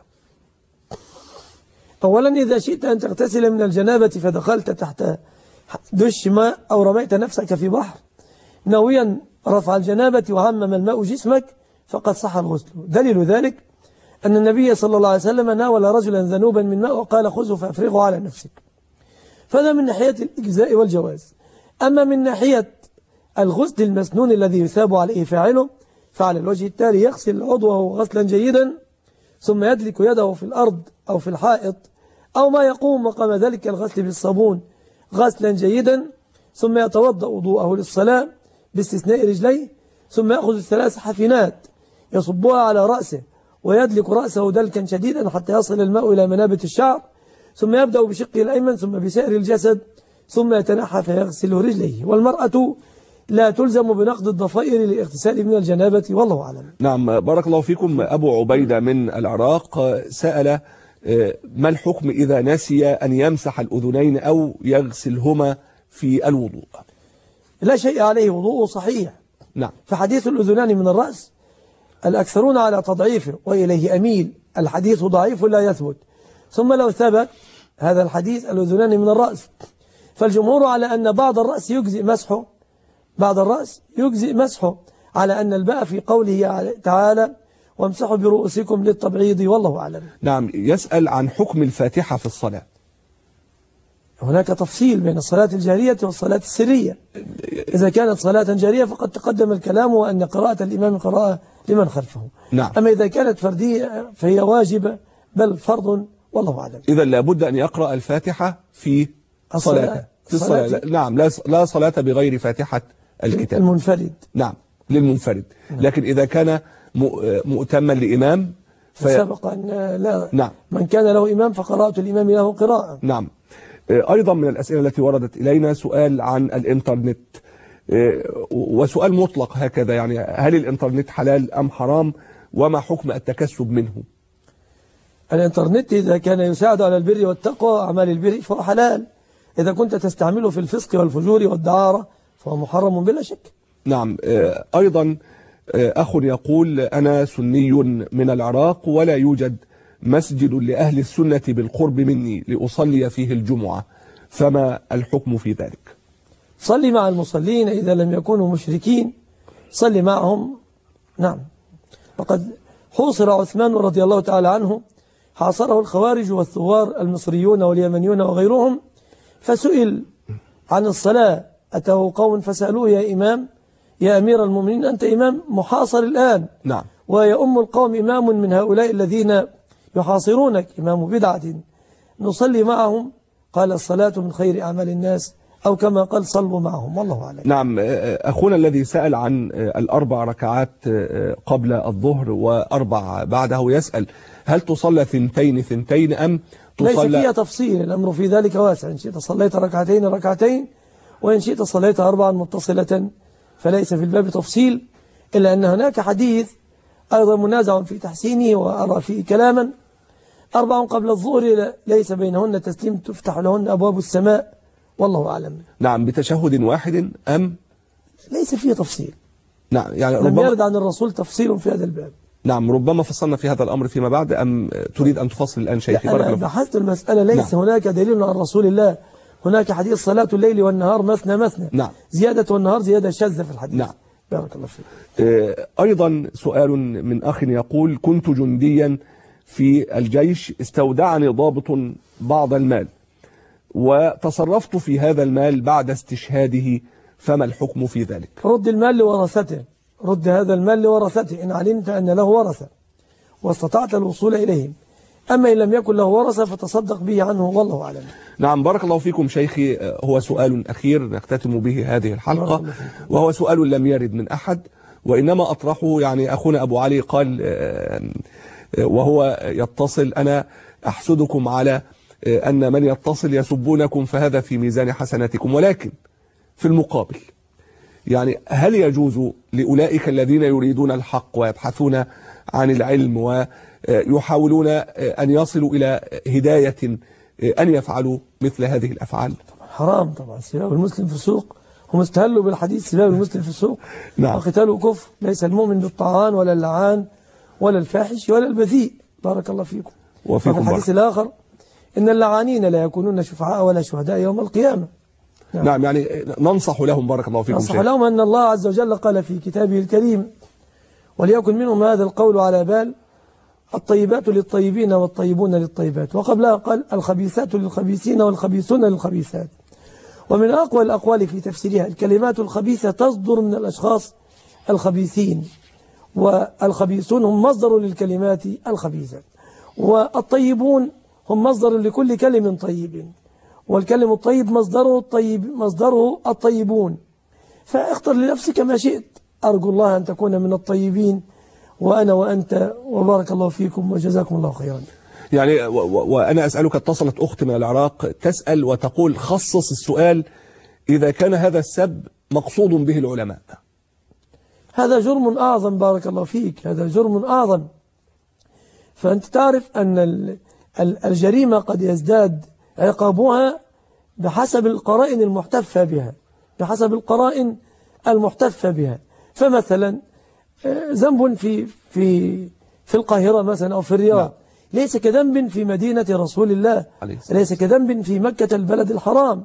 أولا إذا شئت أن تغتسل من الجنابة فدخلت تحت دش ماء أو رميت نفسك في بحر ناويا رفع الجنابة وعمم الماء جسمك فقد صح الغسل. دليل ذلك أن النبي صلى الله عليه وسلم ناول رجلا ذنوبا من ماء وقال خذه فأفرغه على نفسك. فهذا من ناحية الإجزاء والجواز. أما من ناحية الغسل المسنون الذي يثاب عليه فاعله فعلى الوجه التالي: يغسل عضوه غسلا جيدا ثم يدلك يده في الأرض أو في الحائط أو ما يقوم مقام ذلك الغسل بالصابون غسلا جيدا، ثم يتوضأ وضوءه للصلاة باستثناء رجليه، ثم يأخذ 3 حفنات يصبها على رأسه ويدلك رأسه دلكا شديدا حتى يصل الماء إلى منابت الشعر، ثم يبدأ بشقه الأيمن ثم بسائر الجسد، ثم يتنحى فيغسل رجليه. والمرأة لا تلزم بنقض الضفائر للاغتسال من الجنابة، والله أعلم. نعم بارك الله فيكم. أبو عبيدة من العراق سأل ما الحكم إذا نسي أن يمسح الأذنين أو يغسلهما في الوضوء؟ لا شيء عليه، وضوءه صحيح. نعم. فحديث الأذنان من الرأس الأكثرون على تضعيفه وإليه أميل، الحديث ضعيف لا يثبت. ثم لو ثبت هذا الحديث الأذنان من الرأس فالجمهور على أن بعض الرأس يجزئ مسحه على أن الباء في قوله تعالى وامسحوا برؤوسكم للتبعيض، والله أعلم. نعم. يسأل عن حكم الفاتحة في الصلاة. هناك تفصيل بين الصلاة الجارية والصلاة السرية. إذا كانت صلاة جارية فقد تقدم الكلام وأن قراءة الإمام قراءة لمن خلفه. نعم. أما إذا كانت فردية فهي واجبة بل فرض، والله أعلم. إذا لابد أن يقرأ الفاتحة في صلاته. نعم. لا صلاة بغير فاتحة الكتاب. المنفرد. نعم للمنفرد. لكن إذا كان مؤتما لإمام سبق أن لا. نعم. من كان له إمام فقراءة الإمام له قراءة. نعم. أيضا من الأسئلة التي وردت إلينا سؤال عن الإنترنت، وسؤال مطلق هكذا يعني: هل الإنترنت حلال أم حرام؟ وما حكم التكسب منه؟ الإنترنت إذا كان يساعد على البر والتقوى أعمال البر فهو حلال. إذا كنت تستعمله في الفسق والفجور والدعارة فهو محرم بلا شك. نعم. أيضا أخ يقول: أنا سني من العراق ولا يوجد مسجد لأهل السنة بالقرب مني لأصلي فيه الجمعة، فما الحكم في ذلك؟ صلي مع المصلين إذا لم يكونوا مشركين، صلي معهم. نعم. وقد حوصر عثمان رضي الله تعالى عنه، حاصره الخوارج والثوار المصريون واليمنيون وغيرهم، فسئل عن الصلاة. أتاه قوم فسألوه: يا إمام، يا أمير المؤمنين، أنت إمام محاصر الآن. نعم. ويؤم القوم إمام من هؤلاء الذين يحاصرونك، إمام بدعة، نصلي معهم؟ قال: الصلاة من خير أعمال الناس، أو كما قال: صلوا معهم، والله أعلم. نعم. أخونا الذي سأل عن 4 ركعات قبل الظهر و4 بعده يسأل: هل تصلى 2 أم تصلى؟ ليس فيها تفصيل، الأمر في ذلك واسع. إن شئت صليت 2 ركعتين، وإن شئت صليت 4 متصلة، فليس في الباب تفصيل، إلا أن هناك حديث أيضا منازع في تحسينه وأرى فيه كلاما: 4 قبل الظهر ليس بينهن تسليم تفتح لهن أبواب السماء، والله أعلم. نعم. بتشهد واحد أم؟ ليس فيه تفصيل. نعم. يعني لم يرد عن الرسول تفصيل في هذا الباب. نعم. ربما فصلنا في هذا الأمر فيما بعد، أم تريد أن تفصل الآن شيخي؟ أنا بحثت المسألة، ليس نعم. هناك دليل عن رسول الله. هناك حديث صلاة الليل والنهار مثنى. نعم. زيادة النهار زيادة شاذة في الحديث. نعم. بارك الله فيك. أيضا سؤال من أخ يقول: كنت جنديا في الجيش، استودعني ضابط بعض المال وتصرفت في هذا المال بعد استشهاده، فما الحكم في ذلك؟ رد المال لورثته، رد هذا المال لورثته إن علمت أن له ورثة واستطعت الوصول إليهم. أما إن لم يكن له ورثة فتصدق به عنه، والله أعلم. نعم. بارك الله فيكم شيخي. هو سؤال أخير نختتم به هذه الحلقة، وهو سؤال لم يرد من أحد، وإنما أطرحه يعني أخونا أبو علي قال وهو يتصل: أنا أحسدكم على أن من يتصل يسبونكم فهذا في ميزان حسناتكم. ولكن في المقابل يعني هل يجوز لأولئك الذين يريدون الحق ويبحثون عن العلم ويحاولون أن يصلوا إلى هداية أن يفعلوا مثل هذه الأفعال؟ حرام طبعا. سباب المسلم فسوق، هم استهلوا بالحديث سباب المسلم فسوق. نعم. وقتاله كفر. ليس المؤمن بالطعان ولا اللعان ولا الفاحش ولا البذيء. بارك الله فيكم. وفي الحديث الآخر: إن اللعانين لا يكونون شفعاء ولا شهداء يوم القيامة. نعم يعني ننصح لهم. بارك الله فيكم. ننصح لهم أن الله عز وجل قال في كتابه الكريم: وليكن منهم هذا القول على بال، الطيبات للطيبين والطيبون للطيبات. وقبلها قال: الخبيثات للخبيثين والخبيثون للخبيثات. ومن أقوى الأقوال في تفسيرها: الكلمات الخبيثة تصدر من الأشخاص الخبيثين، والخبيثون هم مصدر للكلمات الخبيثة، والطيبون هم مصدر لكل كلم طيب، والكلم الطيب مصدره الطيبون. فاختر لنفسك ما شئت. أرجو الله أن تكون من الطيبين وأنا وأنت، وبارك الله فيكم وجزاكم الله خيرا. يعني وأنا أسألك، اتصلت أخت من العراق تسأل وتقول: خصص السؤال إذا كان هذا السب مقصود به العلماء. هذا جرم أعظم. بارك الله فيك. هذا جرم أعظم. فأنت تعرف أن الجريمة قد يزداد عقابها بحسب القرائن المحتفة بها، بحسب القرائن المحتفة بها. فمثلا ذنب في القاهرة مثلا أو في الرياض ليس كذنب في مدينة رسول الله، ليس كذنب في مكة البلد الحرام.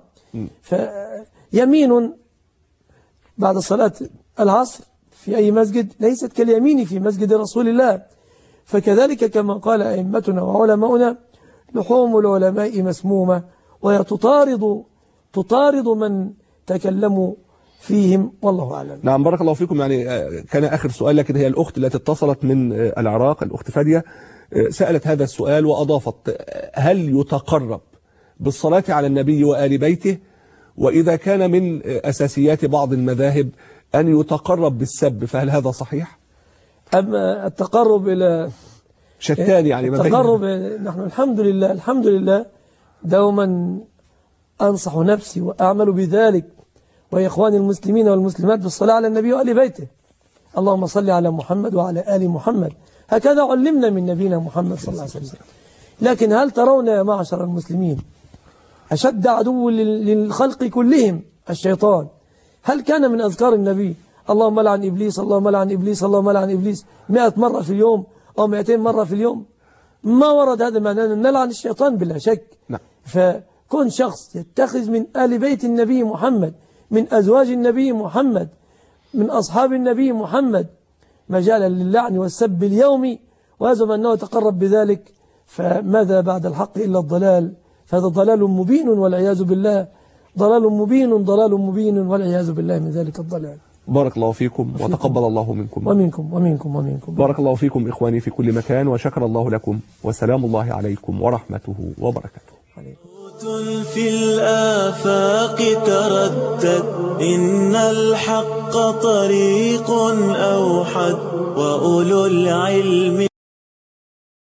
فيمين بعد صلاة العصر في أي مسجد ليست كاليمين في مسجد رسول الله. فكذلك كما قال أئمتنا وعلماؤنا: لحوم العلماء مسمومة، وهي تطارد من تكلموا فيهم، والله أعلم. نعم بارك الله فيكم. يعني كان آخر سؤال، لكن هي الأخت التي اتصلت من العراق، الأخت فادية، سألت هذا السؤال وأضافت: هل يتقرب بالصلاة على النبي وآل بيته؟ وإذا كان من أساسيات بعض المذاهب أن يتقرب بالسب، فهل هذا صحيح؟ أما التقرب إلى شتان يعني التقرب، نحن الحمد لله دوما أنصح نفسي وأعمل بذلك وإخواني المسلمين والمسلمات بالصلاة على النبي وآل بيته. اللهم صل على محمد وعلى آل محمد، هكذا علمنا من نبينا محمد صلى الله عليه وسلم. لكن هل ترون يا معشر المسلمين أشد عدو للخلق كلهم الشيطان؟ هل كان من أذكار النبي اللهم لعن إبليس اللهم لعن إبليس اللهم لعن إبليس 100 مرة في اليوم أو 200 مرة في اليوم؟ ما ورد هذا معناه أن نلعن الشيطان بلا شك. فكون شخص يتخذ من آل بيت النبي محمد، من أزواج النبي محمد، من أصحاب النبي محمد مجالا للعن والسب اليومي، ويزعم أنه تقرب بذلك، فماذا بعد الحق إلا الضلال؟ فهذا ضلال مبين والعياذ بالله، ضلال مبين والعياذ بالله من ذلك الضلال. بارك الله فيكم وتقبل الله منكم ومنكم. بارك الله فيكم إخواني في كل مكان، وشكر الله لكم، وسلام الله عليكم ورحمته وبركاته. في الآفاق تردد إن الحق طريق أوحد وأولو العلم